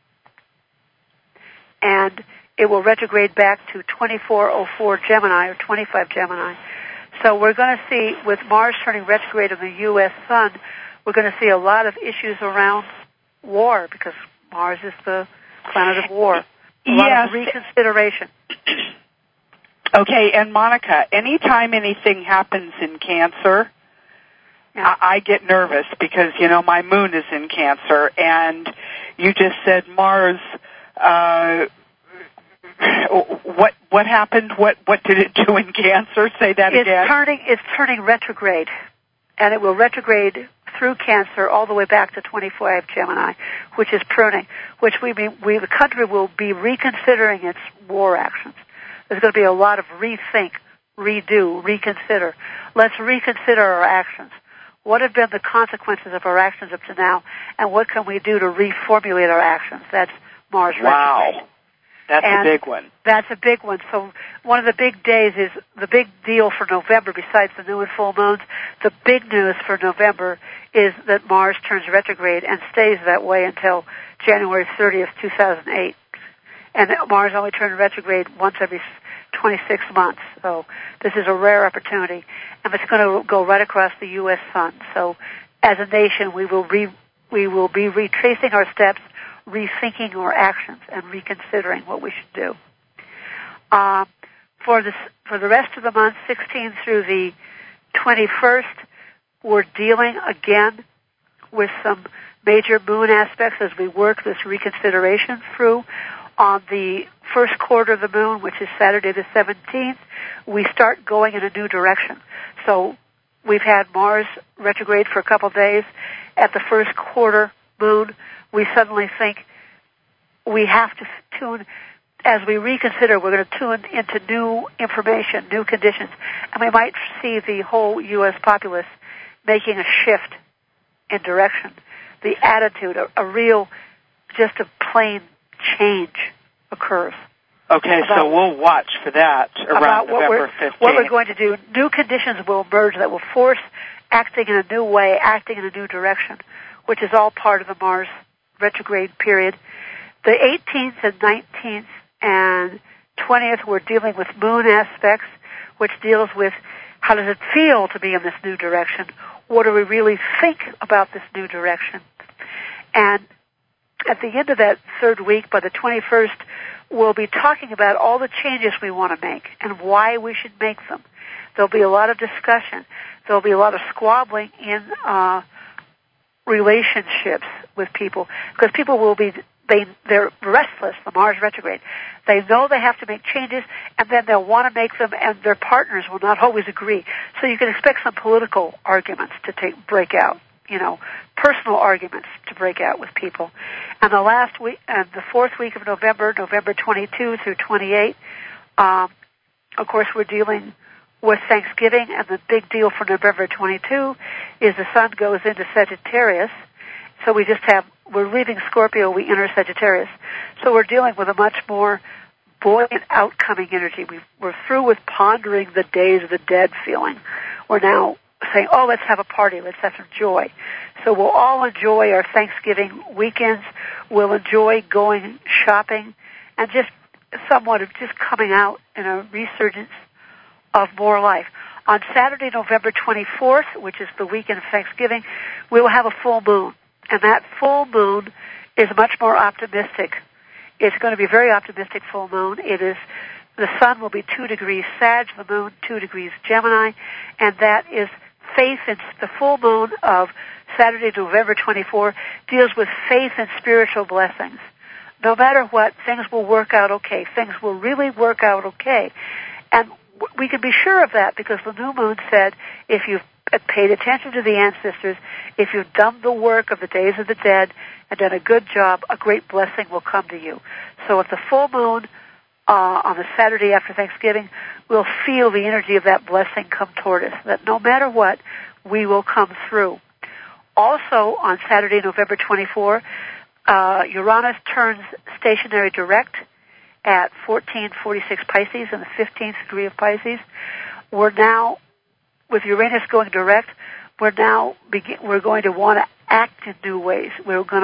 And it will retrograde back to 2404 Gemini, or 25 Gemini. So we're going to see, with Mars turning retrograde on the U.S. Sun, we're going to see a lot of issues around war, because Mars is the planet of war. A lot of reconsideration. Okay, and Monica, anytime anything happens in Cancer, I get nervous because, my moon is in Cancer, and you just said Mars, what happened? What did it do in Cancer? Say that again. It's turning retrograde, and it will retrograde through Cancer all the way back to 25 Gemini, which is pruning, which the country will be reconsidering its war actions. There's going to be a lot of rethink, redo, reconsider. Let's reconsider our actions. What have been the consequences of our actions up to now, and what can we do to reformulate our actions? That's Mars retrograde. Wow. That's a big one. That's a big one. So one of the big days is the big deal for November, besides the new and full moons. The big news for November is that Mars turns retrograde and stays that way until January 30th, 2008. And Mars only turns retrograde once every 26 months. So this is a rare opportunity, and it's going to go right across the U.S. sun. So as a nation, we will be retracing our steps, rethinking our actions, and reconsidering what we should do. For the rest of the month, 16 through the 21st, we're dealing again with some major moon aspects as we work this reconsideration through. On the first quarter of the moon, which is Saturday the 17th, we start going in a new direction. So we've had Mars retrograde for a couple of days. At the first quarter moon, we suddenly think we have to tune, as we reconsider, we're going to tune into new information, new conditions, and we might see the whole U.S. populace making a shift in direction. The attitude, a real, just a plain change occurs. Okay, so we'll watch for that around November 15th. What we're going to do, new conditions will emerge that will force acting in a new way, acting in a new direction, which is all part of the Mars retrograde period. The 18th and 19th and 20th, we're dealing with moon aspects, which deals with how does it feel to be in this new direction? What do we really think about this new direction? And at the end of that third week, by the 21st, we'll be talking about all the changes we want to make and why we should make them. There'll be a lot of discussion. There'll be a lot of squabbling in relationships with people, because people will be, they're restless, the Mars retrograde. They know they have to make changes, and then they'll want to make them, and their partners will not always agree. So you can expect some political arguments to break out, personal arguments to break out with people. And the last week, and the fourth week of November, November 22 through 28, of course, we're dealing with Thanksgiving, and the big deal for November 22 is the sun goes into Sagittarius. So we're leaving Scorpio, we enter Sagittarius. So we're dealing with a much more buoyant outcoming energy. We're through with pondering the days of the dead feeling. We're now saying, let's have a party, let's have some joy. So we'll all enjoy our Thanksgiving weekends. We'll enjoy going shopping and just somewhat of just coming out in a resurgence of more life. On Saturday, November 24th, which is the weekend of Thanksgiving, we will have a full moon. And that full moon is much more optimistic. It's going to be a very optimistic full moon. The sun will be 2 degrees Sag, the moon 2 degrees Gemini, and that is faith in the full moon of Saturday, November 24, deals with faith and spiritual blessings. No matter what, things will work out okay. Things will really work out okay. And we can be sure of that because the new moon said if you've paid attention to the ancestors, if you've done the work of the days of the dead and done a good job, a great blessing will come to you. So at the full moon on the Saturday after Thanksgiving, we'll feel the energy of that blessing come toward us, that no matter what, we will come through. Also on Saturday, November 24, Uranus turns stationary direct at 1446 Pisces in the 15th degree of Pisces. We're now, with Uranus going direct, we're going to want to act in new ways. We're going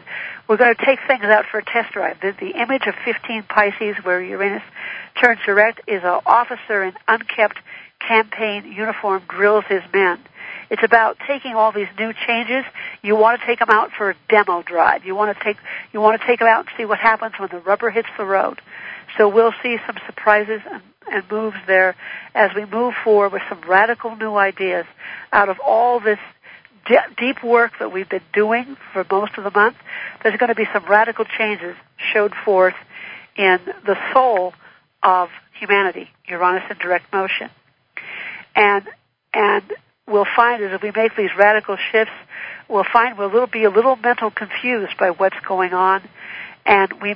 to take things out for a test drive. The image of 15 Pisces, where Uranus turns direct, is an officer in unkempt campaign uniform drills his men. It's about taking all these new changes. You want to take them out for a demo drive. You want to take them out and see what happens when the rubber hits the road. So we'll see some surprises and moves there as we move forward with some radical new ideas out of all this deep work that we've been doing for most of the month. There's going to be some radical changes showed forth in the soul of humanity, Uranus in direct motion. And we'll find as we make these radical shifts, we'll be a little mental confused by what's going on, and we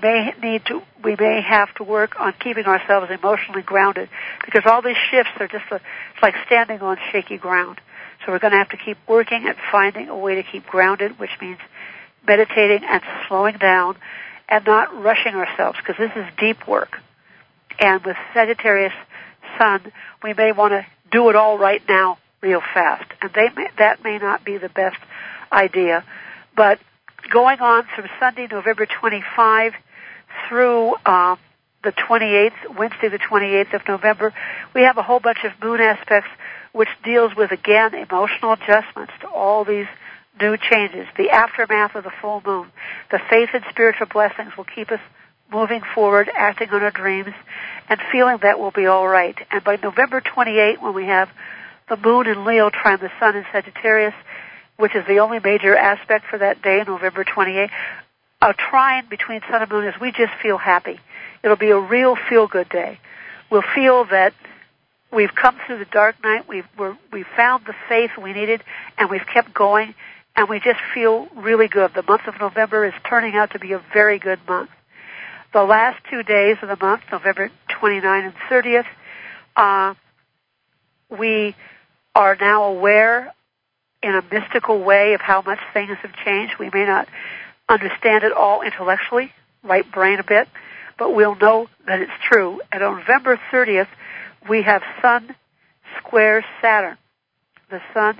may have to work on keeping ourselves emotionally grounded, because all these shifts are just it's like standing on shaky ground. So we're going to have to keep working at finding a way to keep grounded, which means meditating and slowing down and not rushing ourselves, because this is deep work. And with Sagittarius Sun, we may want to do it all right now real fast, and that may not be the best idea. But going on from Sunday, November 25, through the 28th, Wednesday the 28th of November, we have a whole bunch of moon aspects which deals with, again, emotional adjustments to all these new changes. The aftermath of the full moon, the faith and spiritual blessings will keep us moving forward, acting on our dreams, and feeling that we'll be all right. And by November 28, when we have the moon in Leo trine the sun in Sagittarius, which is the only major aspect for that day, November 28, a trine between sun and moon is we just feel happy. It'll be a real feel-good day. We'll feel that we've come through the dark night, we've found the faith we needed, and we've kept going, and we just feel really good. The month of November is turning out to be a very good month. The last 2 days of the month, November 29 and 30th, we are now aware in a mystical way of how much things have changed. We may not understand it all intellectually, right brain a bit, but we'll know that it's true. And on November 30th, we have Sun square Saturn. The Sun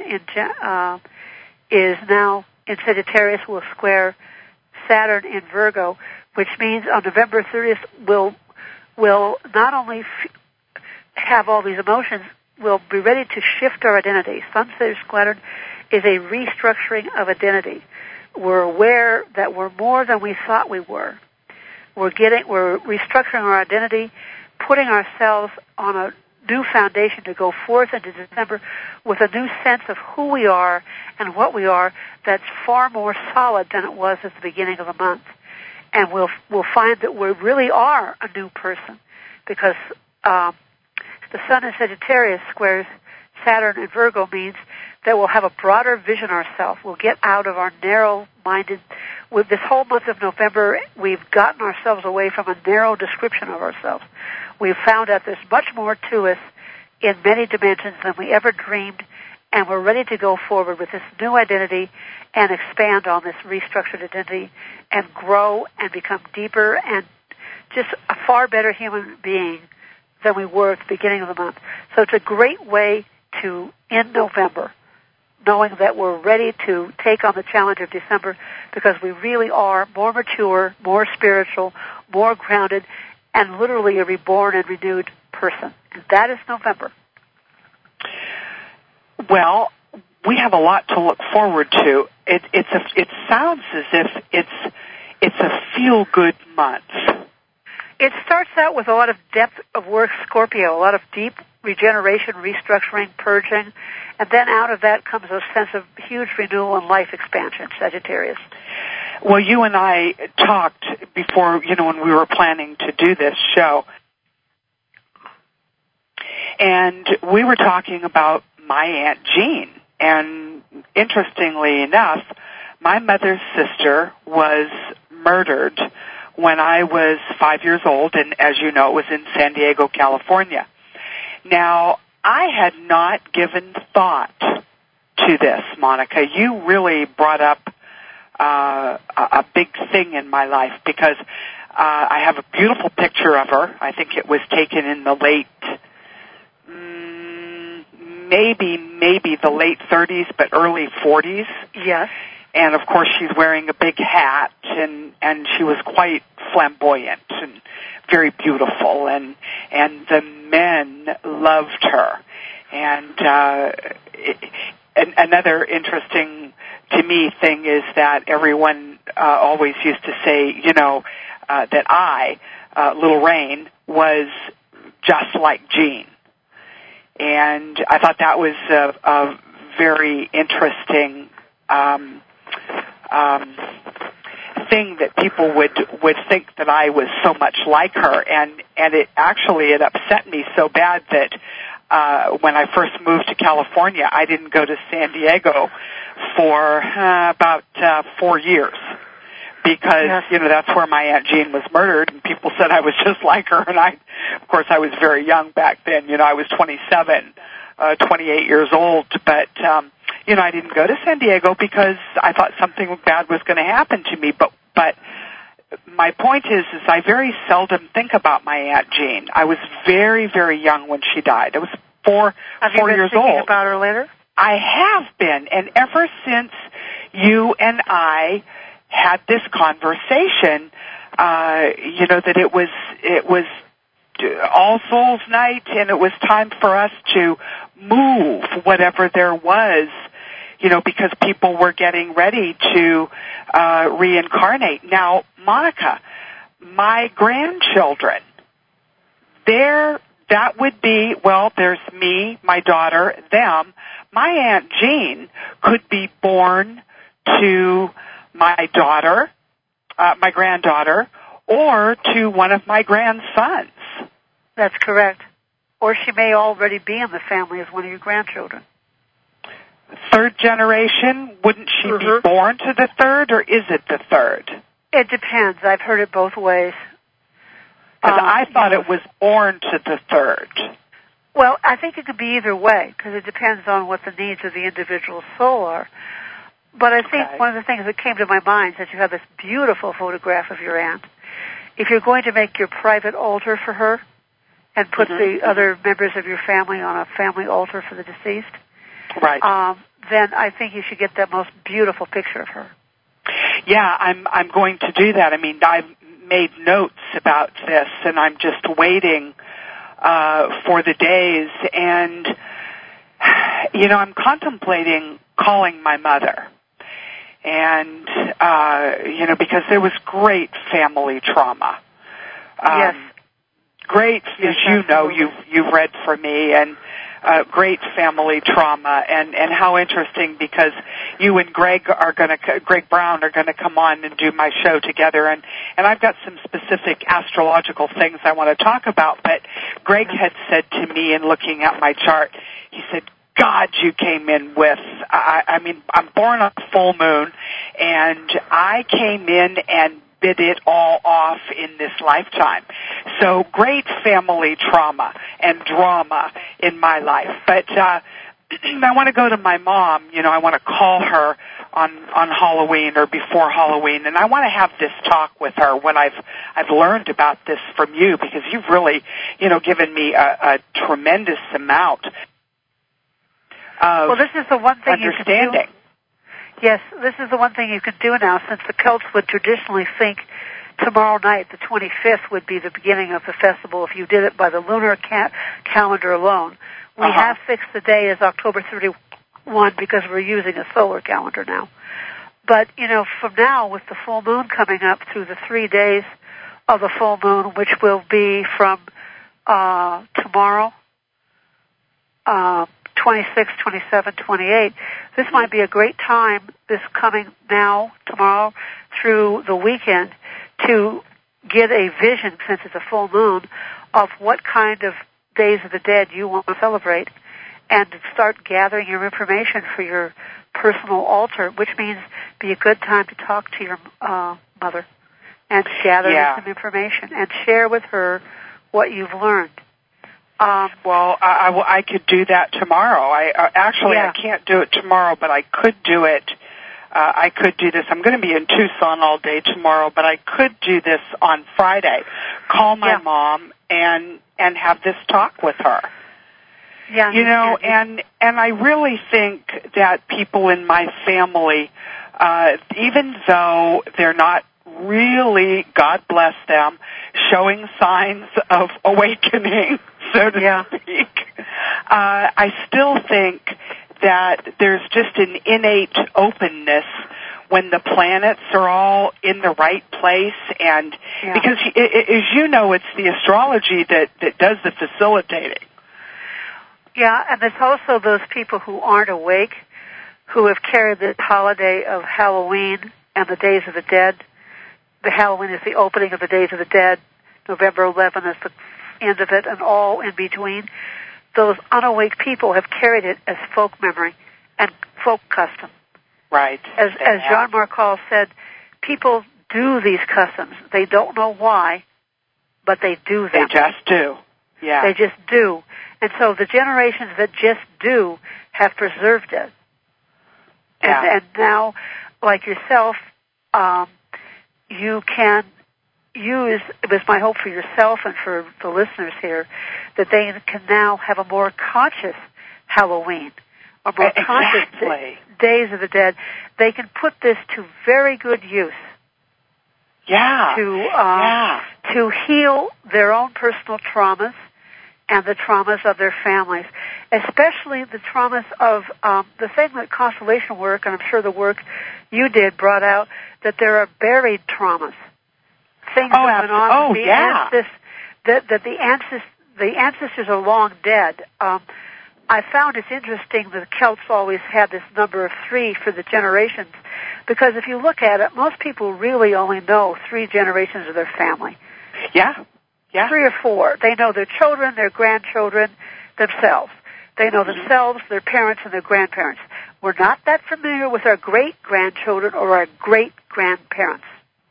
is now in Sagittarius, will square Saturn in Virgo, which means on November 30th we'll not only have all these emotions, we'll be ready to shift our identity. Sun Saturn is a restructuring of identity. We're aware that we're more than we thought we were. We're restructuring our identity, putting ourselves on a new foundation to go forth into December with a new sense of who we are and what we are that's far more solid than it was at the beginning of the month. And we'll find that we really are a new person because the Sun in Sagittarius squares Saturn in Virgo means that we'll have a broader vision of ourselves. We'll get out of our narrow-minded. With this whole month of November, we've gotten ourselves away from a narrow description of ourselves. We've found out there's much more to us in many dimensions than we ever dreamed, and we're ready to go forward with this new identity and expand on this restructured identity and grow and become deeper and just a far better human being than we were at the beginning of the month. So it's a great way to end November, knowing that we're ready to take on the challenge of December because we really are more mature, more spiritual, more grounded, and literally a reborn and renewed person. And that is November. Well, we have a lot to look forward to. It sounds as if it's a feel-good month. It starts out with a lot of depth of work, Scorpio, a lot of deep regeneration, restructuring, purging, and then out of that comes a sense of huge renewal and life expansion, Sagittarius. Well, you and I talked before, when we were planning to do this show, and we were talking about my Aunt Jean, and interestingly enough, my mother's sister was murdered when I was 5 years old, and as you know, it was in San Diego, California. Now, I had not given thought to this, Monica. You really brought up a big thing in my life because I have a beautiful picture of her. I think it was taken in the late, maybe the late 30s, but early 40s. Yes. And of course, she's wearing a big hat, and she was quite flamboyant and very beautiful, and the men loved her. And another interesting to me thing is that everyone always used to say, that I, Little Rain, was just like Jean. And I thought that was a very interesting thing that people would think that I was so much like her, and it upset me so bad that when I first moved to California, I didn't go to San Diego for about 4 years because that's where my Aunt Jean was murdered, and people said I was just like her, and of course I was very young back then. I was 27, 28 years old, but I didn't go to San Diego because I thought something bad was going to happen to me. But my point is I very seldom think about my Aunt Jean. I was very, very young when she died. I was 4 years old. Thinking about her later? I have been, and ever since you and I had this conversation, that it was All Souls Night, and it was time for us to move whatever there was, because people were getting ready to reincarnate. Now, Monica, my grandchildren, that would be, there's me, my daughter, them. My Aunt Jean could be born to my daughter, my granddaughter, or to one of my grandsons. That's correct. Or she may already be in the family as one of your grandchildren. Third generation, wouldn't she be born to the third, or is it the third? It depends. I've heard it both ways. Because I thought it was born to the third. Well, I think it could be either way, because it depends on what the needs of the individual soul are. But I think one of the things that came to my mind, since you have this beautiful photograph of your aunt, if you're going to make your private altar for her and put the other members of your family on a family altar for the deceased, then I think you should get that most beautiful picture of her. Yeah, I'm going to do that. I mean, I've made notes about this, and I'm just waiting for the days. And, I'm contemplating calling my mother. And, because there was great family trauma. Yes. Great, as you know, you've read for me, and great family trauma, and how interesting, because you and Greg Brown are going to come on and do my show together, and I've got some specific astrological things I want to talk about. But Greg had said to me, in looking at my chart, he said, God, you came in with, I'm born on a full moon, and I came in and bit it all off in this lifetime. So great family trauma and drama in my life. But I want to go to my mom. I want to call her on Halloween or before Halloween, and I want to have this talk with her when I've learned about this from you, because you've really, given me a tremendous amount of this is the one thing understanding. You could do. Yes, this is the one thing you could do now, since the Celts would traditionally think tomorrow night, the 25th, would be the beginning of the festival if you did it by the lunar calendar alone. We have fixed the day as October 31 because we're using a solar calendar now. But, from now, with the full moon coming up through the 3 days of the full moon, which will be from tomorrow, 26, 27, 28, this might be a great time, this coming now, tomorrow, through the weekend, to get a vision, since it's a full moon, of what kind of Days of the Dead you want to celebrate, and start gathering your information for your personal altar, which means be a good time to talk to your mother and gather some information and share with her what you've learned. I could do that tomorrow. I can't do it tomorrow, but I could do it. I could do this. I'm going to be in Tucson all day tomorrow, but I could do this on Friday. Call my mom and have this talk with her. Yeah. And I really think that people in my family, even though they're not really, God bless them, showing signs of awakening, so to speak, I still think that there's just an innate openness when the planets are all in the right place, and because, as you know, it's the astrology that does the facilitating. Yeah, and there's also those people who aren't awake, who have carried the holiday of Halloween and the Days of the Dead. The Halloween is the opening of the Days of the Dead. November 11th is the end of it, and all in between. Those unawake people have carried it as folk memory and folk custom. Right. As Jean Marcal said, people do these customs. They don't know why, but they do them. They just do. Yeah. They just do. And so the generations that just do have preserved it. Yeah. And now, like yourself, you can use, it was my hope for yourself and for the listeners here, that they can now have a more conscious Halloween, a more conscious Days of the Dead. They can put this to very good use to heal their own personal traumas and the traumas of their families, especially the traumas of the thing that constellation work, and I'm sure the work you did brought out, that there are buried traumas, things that went on with that the ancestors are long dead. I found it's interesting that the Celts always had this number of 3 for the generations, because if you look at it, most people really only know 3 generations of their family. Yeah. 3 or 4. They know their children, their grandchildren, themselves. They know themselves, their parents, and their grandparents. We're not that familiar with our great-grandchildren or our great-grandparents.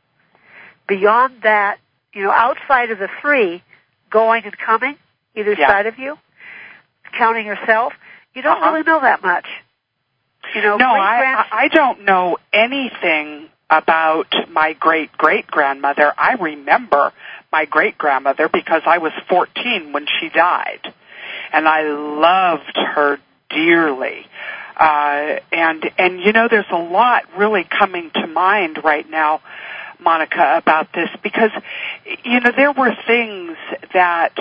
Beyond that, outside of the 3, going and coming, either side of you, counting yourself, you don't really know that much. No, I don't know anything about my great-great-grandmother. I remember my great-grandmother because I was 14 when she died, and I loved her dearly. And there's a lot really coming to mind right now, Monica, about this, because, there were things that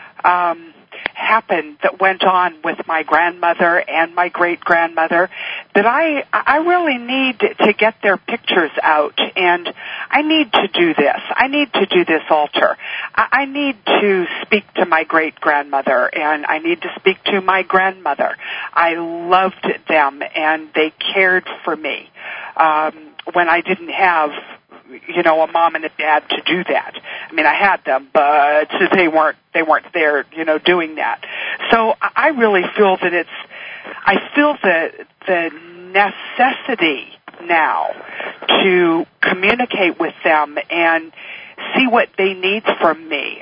happened that went on with my grandmother and my great-grandmother that I really need to get their pictures out, and I need to do this. I need to do this altar. I need to speak to my great-grandmother, and I need to speak to my grandmother. I loved them, and they cared for me when I didn't have a mom and a dad to do that. I mean, I had them, but they weren't there, doing that. So I really feel that I feel the necessity now to communicate with them and see what they need from me.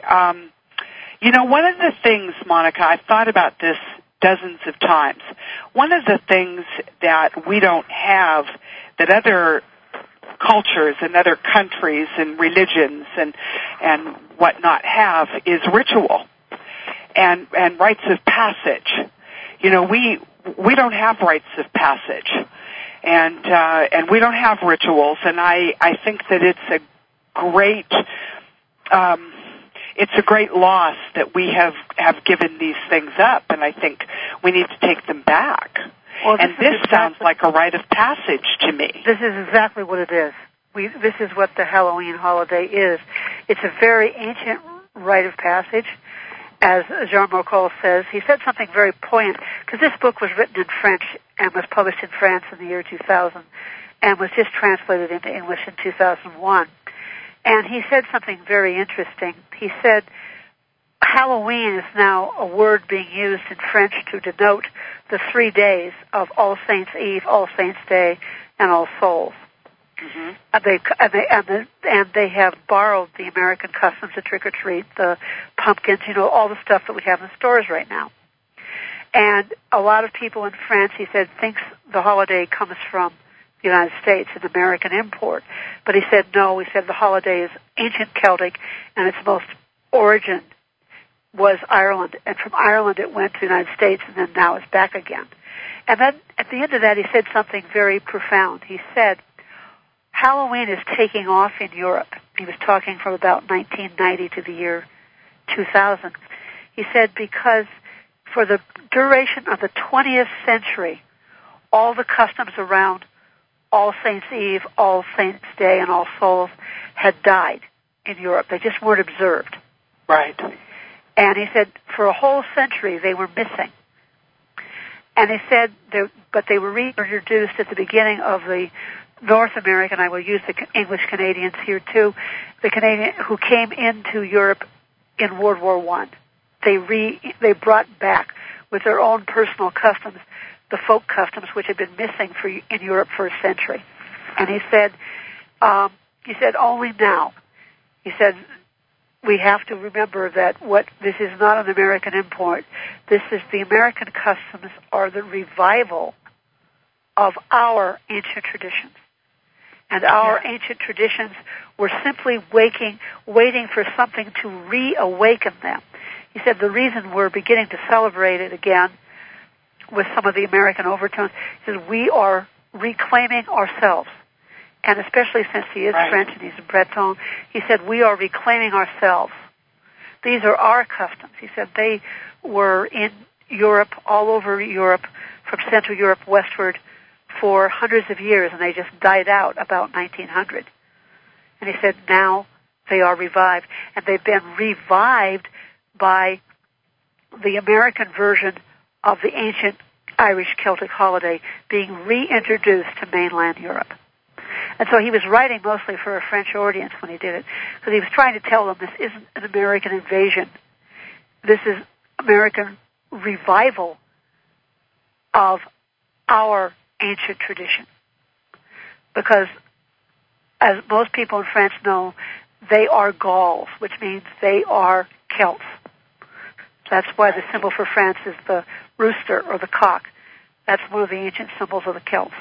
One of the things, Monica, I've thought about this dozens of times. One of the things that we don't have that other cultures and other countries and religions and whatnot have is ritual and rites of passage. We don't have rites of passage, and we don't have rituals, and I think that it's a great loss that we have given these things up, and I think we need to take them back. Well, and this sounds like a rite of passage to me. This is exactly what it is. This is what the Halloween holiday is. It's a very ancient rite of passage. As Jean Moucault says, he said something very poignant, because this book was written in French and was published in France in the year 2000 and was just translated into English in 2001. And he said something very interesting. He said, Halloween is now a word being used in French to denote the 3 days of All Saints' Eve, All Saints' Day, and All Souls. Mm-hmm. And they have borrowed the American customs, the trick or treat, the pumpkins, all the stuff that we have in stores right now. And a lot of people in France, he said, thinks the holiday comes from the United States, an American import. But he said no. He said the holiday is ancient Celtic, and its most origin was Ireland, and from Ireland it went to the United States, and then now it's back again. And then at the end of that, he said something very profound. He said, Halloween is taking off in Europe. He was talking from about 1990 to the year 2000. He said because for the duration of the 20th century, all the customs around All Saints' Eve, All Saints' Day, and All Souls had died in Europe. They just weren't observed. Right. And he said for a whole century they were missing. And he said, but they were reintroduced at the beginning of the North American, I will use the English Canadians here too, the Canadian who came into Europe in World War I. They brought back with their own personal customs the folk customs which had been missing in Europe for a century. And he said only now. He said, we have to remember that this is not an American import. This is the American customs are the revival of our ancient traditions. And our ancient traditions were simply waiting for something to reawaken them. He said the reason we're beginning to celebrate it again with some of the American overtones is we are reclaiming ourselves. and especially since he is French and he's a Breton, he said, we are reclaiming ourselves. These are our customs. He said they were in Europe, all over Europe, from Central Europe westward, for hundreds of years, and they just died out about 1900. And he said now they are revived, and they've been revived by the American version of the ancient Irish Celtic holiday being reintroduced to mainland Europe. And so he was writing mostly for a French audience when he did it, because he was trying to tell them this isn't an American invasion. This is American revival of our ancient tradition. Because, as most people in France know, they are Gauls, which means they are Celts. That's why the symbol for France is the rooster or the cock. That's one of the ancient symbols of the Celts.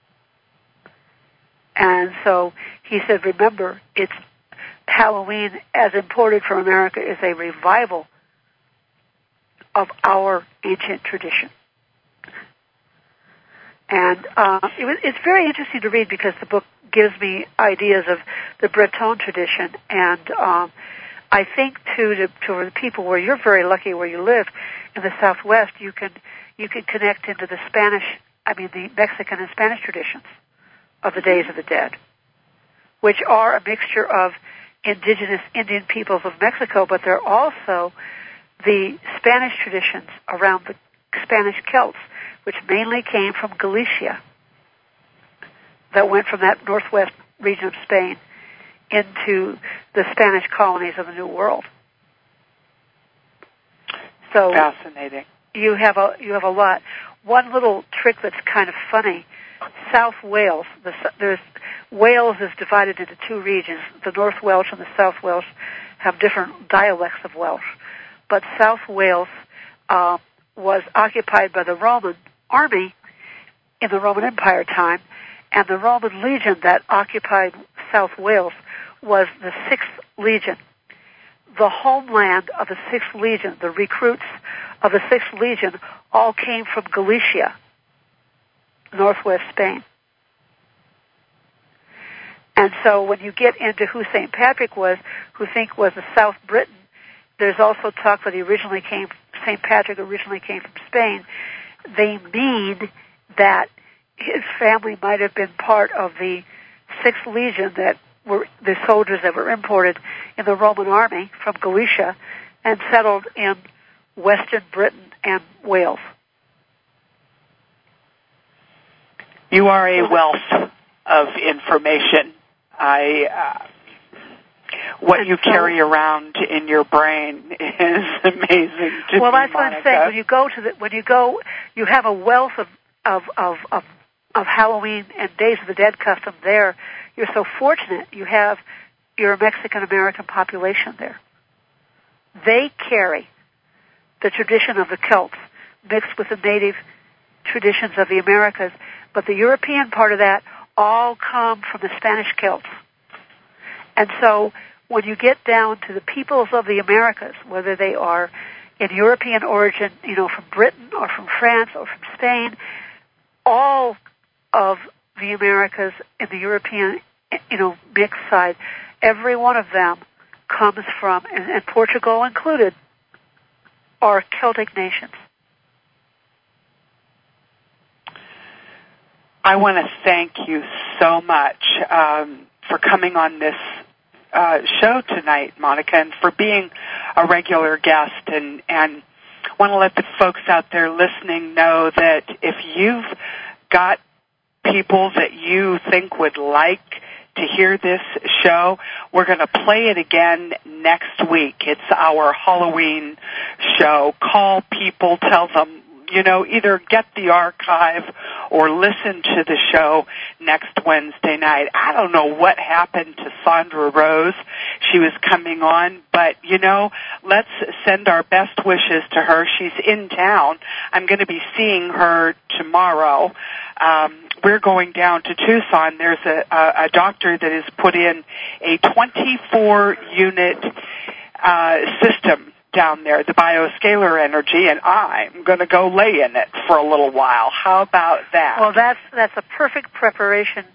And so he said, remember, it's Halloween, as imported from America, is a revival of our ancient tradition. And it's very interesting to read because the book gives me ideas of the Breton tradition. And I think, too, to the people where you're very lucky where you live in the Southwest, you can connect into the the Mexican and Spanish traditions of the Days of the Dead, which are a mixture of indigenous Indian peoples of Mexico, but they're also the Spanish traditions around the Spanish Celts, which mainly came from Galicia, that went from that northwest region of Spain into the Spanish colonies of the New World. So fascinating. You have a lot. One little trick that's kind of funny. South Wales. Wales is divided into two regions. The North Welsh and the South Welsh have different dialects of Welsh. But South Wales was occupied by the Roman army in the Roman Empire time, and the Roman legion that occupied South Wales was the 6th Legion. The homeland of the 6th Legion, the recruits of the 6th Legion, all came from Galicia, northwest Spain. And so when you get into who St. Patrick was, who think was the South Briton, there's also talk that St. Patrick originally came from Spain. They mean that his family might have been part of the 6th Legion that were the soldiers that were imported in the Roman army from Galicia and settled in Western Britain and Wales. You are a wealth of information. What you carry around in your brain is amazing to me, that's what I'm saying. When you go, you have a wealth of Halloween and Days of the Dead custom there. You're so fortunate you have your Mexican-American population there. They carry the tradition of the Celts mixed with the native traditions of the Americas, but the European part of that all come from the Spanish Celts. And so when you get down to the peoples of the Americas, whether they are in European origin, from Britain or from France or from Spain, all of the Americas in the European, mixed side, every one of them comes from, and Portugal included, are Celtic nations. I want to thank you so much for coming on this show tonight, Monica, and for being a regular guest, and want to let the folks out there listening know that if you've got people that you think would like to hear this show, we're going to play it again next week. It's our Halloween show. Call people, tell them, either get the archive or listen to the show next Wednesday night. I don't know what happened to Sandra Rose. She was coming on, but, let's send our best wishes to her. She's in town. I'm going to be seeing her tomorrow. We're going down to Tucson. There's a doctor that has put in a 24-unit system down there, the bioscalar energy, and I'm going to go lay in it for a little while. How about that? Well, that's a perfect preparation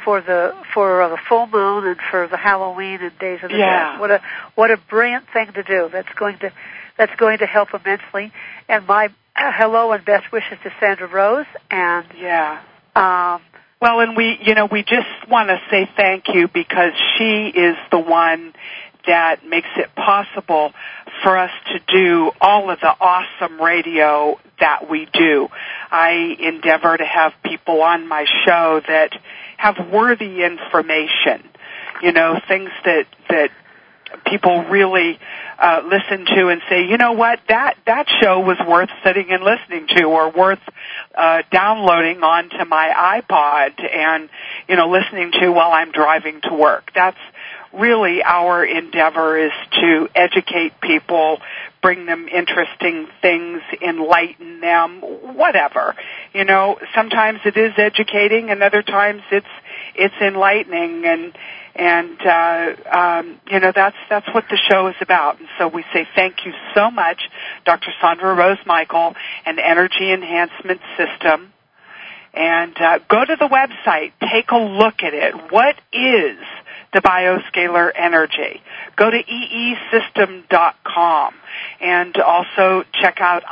for the full moon and for the Halloween and Days of the Dead. What a brilliant thing to do. That's going to help immensely. And my hello and best wishes to Sandra Rose. And well, and we just want to say thank you, because she is the one that makes it possible for us to do all of the awesome radio that we do. I endeavor to have people on my show that have worthy information, things that people really listen to and say, you know what, that show was worth sitting and listening to, or worth downloading onto my iPod and, listening to while I'm driving to work. That's really our endeavor, is to educate people, bring them interesting things, enlighten them, whatever. Sometimes it is educating, and other times it's enlightening, and that's what the show is about. And so we say thank you so much, Dr. Sandra Rose Michael and Energy Enhancement System. And go to the website, take a look at it. What is the bioscalar energy? Go to eesystem.com, and also check out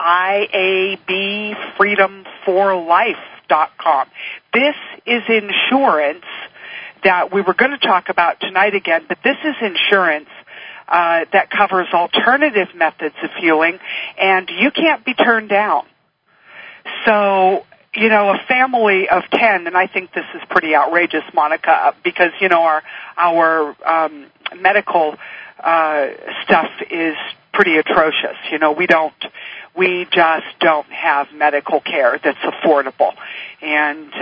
iabfreedomforlife.com. This is insurance that we were going to talk about tonight again, but this is insurance that covers alternative methods of healing, and you can't be turned down. So, a family of 10, and I think this is pretty outrageous, Monica, because, our medical stuff is pretty atrocious. We just don't have medical care that's affordable. And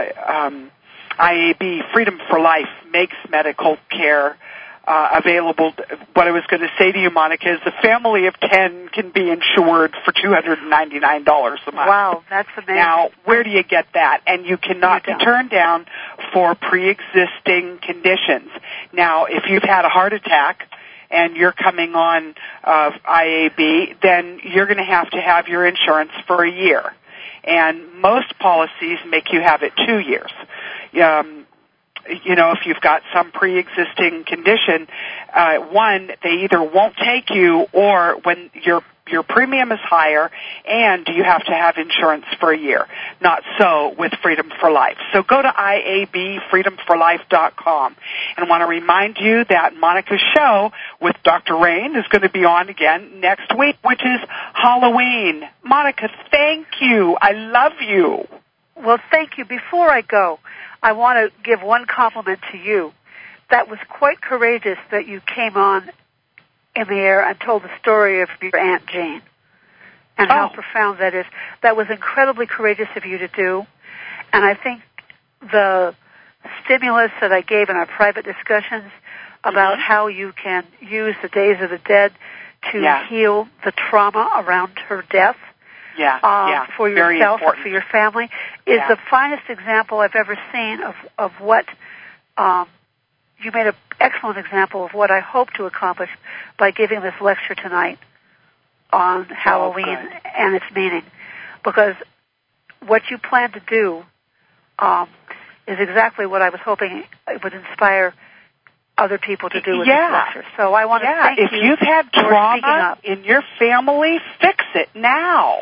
IAB, Freedom for Life, makes medical care available. What I was going to say to you, Monica, is the family of 10 can be insured for $299 a month. Wow, that's amazing. Now, where do you get that? And you cannot be turned down for pre-existing conditions. Now, if you've had a heart attack and you're coming on IAB, then you're going to have your insurance for a year. And most policies make you have it 2 years. If you've got some pre-existing condition, one, they either won't take you, or when your premium is higher, and you have to have insurance for a year. Not so with Freedom for Life. So go to iabfreedomforlife.com. And I want to remind you that Monica's show with Dr. Rain is going to be on again next week, which is Halloween. Monica, thank you. I love you. Well, thank you. Before I go, I want to give one compliment to you. That was quite courageous that you came on in the air and told the story of your Aunt Jane and how profound that is. That was incredibly courageous of you to do. And I think the stimulus that I gave in our private discussions about how you can use the Days of the Dead to heal the trauma around her death for yourself or for your family is the finest example I've ever seen of what you made an excellent example of what I hope to accomplish by giving this lecture tonight on Halloween and its meaning. Because what you plan to do is exactly what I was hoping it would inspire other people to do with this lecture. So I want to thank you. If you've had trauma in your family, fix it now.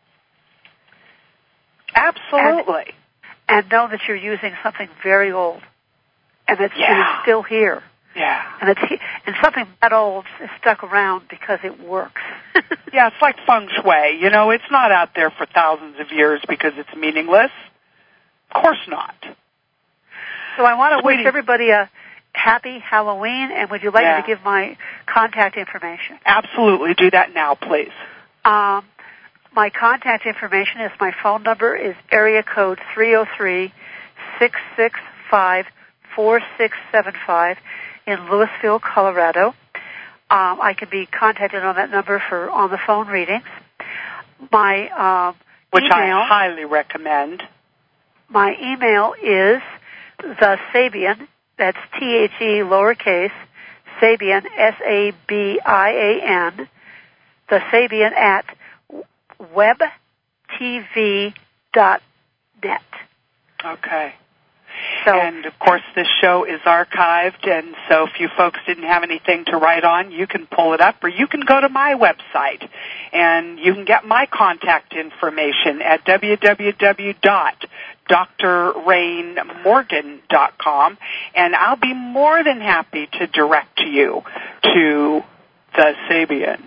Absolutely. And know that you're using something very old. And it's still here. Yeah. And and something that old is stuck around because it works. It's like feng shui. It's not out there for thousands of years because it's meaningless. Of course not. So I want to wish everybody a happy Halloween, and would you like me to give my contact information? Absolutely. Do that now, please. My contact information is, my phone number is area code 303-665-4675 in Louisville, Colorado. I can be contacted on that number for on-the-phone readings. My which email, I highly recommend. My email is thesabian, that's T-H-E lowercase, Sabian, S-A-B-I-A-N, thesabian at webtv.net. Okay. So, and, of course, this show is archived, and so if you folks didn't have anything to write on, you can pull it up, or you can go to my website, and you can get my contact information at www.drrainmorgan.com, and I'll be more than happy to direct you to the Sabian.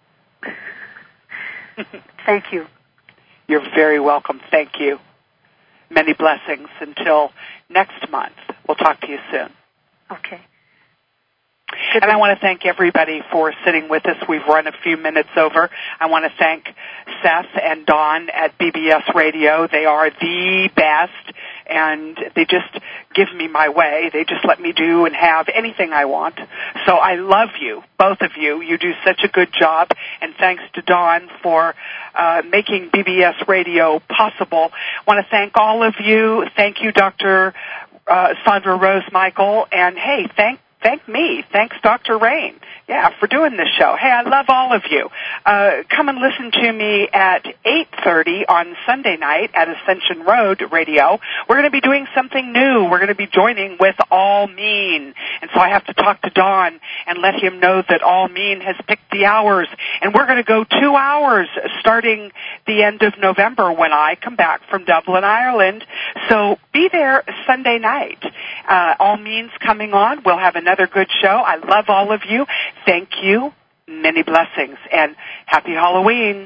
Thank you. You're very welcome. Thank you. Many blessings until next month. We'll talk to you soon. Okay. And I want to thank everybody for sitting with us. We've run a few minutes over. I want to thank Seth and Dawn at BBS Radio. They are the best, and they just give me my way. They just let me do and have anything I want. So I love you, both of you. You do such a good job, and thanks to Dawn for making BBS Radio possible. I want to thank all of you. Thank you, Dr. Sandra Rose Michael, and hey, thank me. Thanks, Dr. Rain, for doing this show. Hey, I love all of you. Come and listen to me at 8:30 on Sunday night at Ascension Road Radio. We're going to be doing something new. We're going to be joining with All Mean. And so I have to talk to Don and let him know that All Mean has picked the hours. And we're going to go 2 hours starting the end of November when I come back from Dublin, Ireland. So be there Sunday night. All Mean's coming on. We'll have another good show. I love all of you. Thank you. Many blessings. And happy Halloween.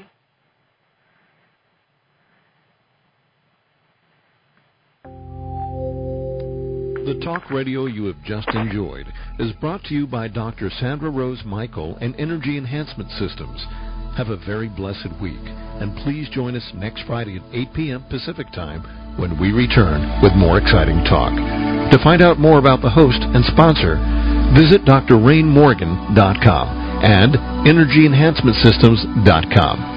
The talk radio you have just enjoyed is brought to you by Dr. Sandra Rose Michael and Energy Enhancement Systems. Have a very blessed week, and please join us next Friday at 8 p.m. Pacific Time when we return with more exciting talk. To find out more about the host and sponsor, visit drrainmorgan.com and energyenhancementsystems.com.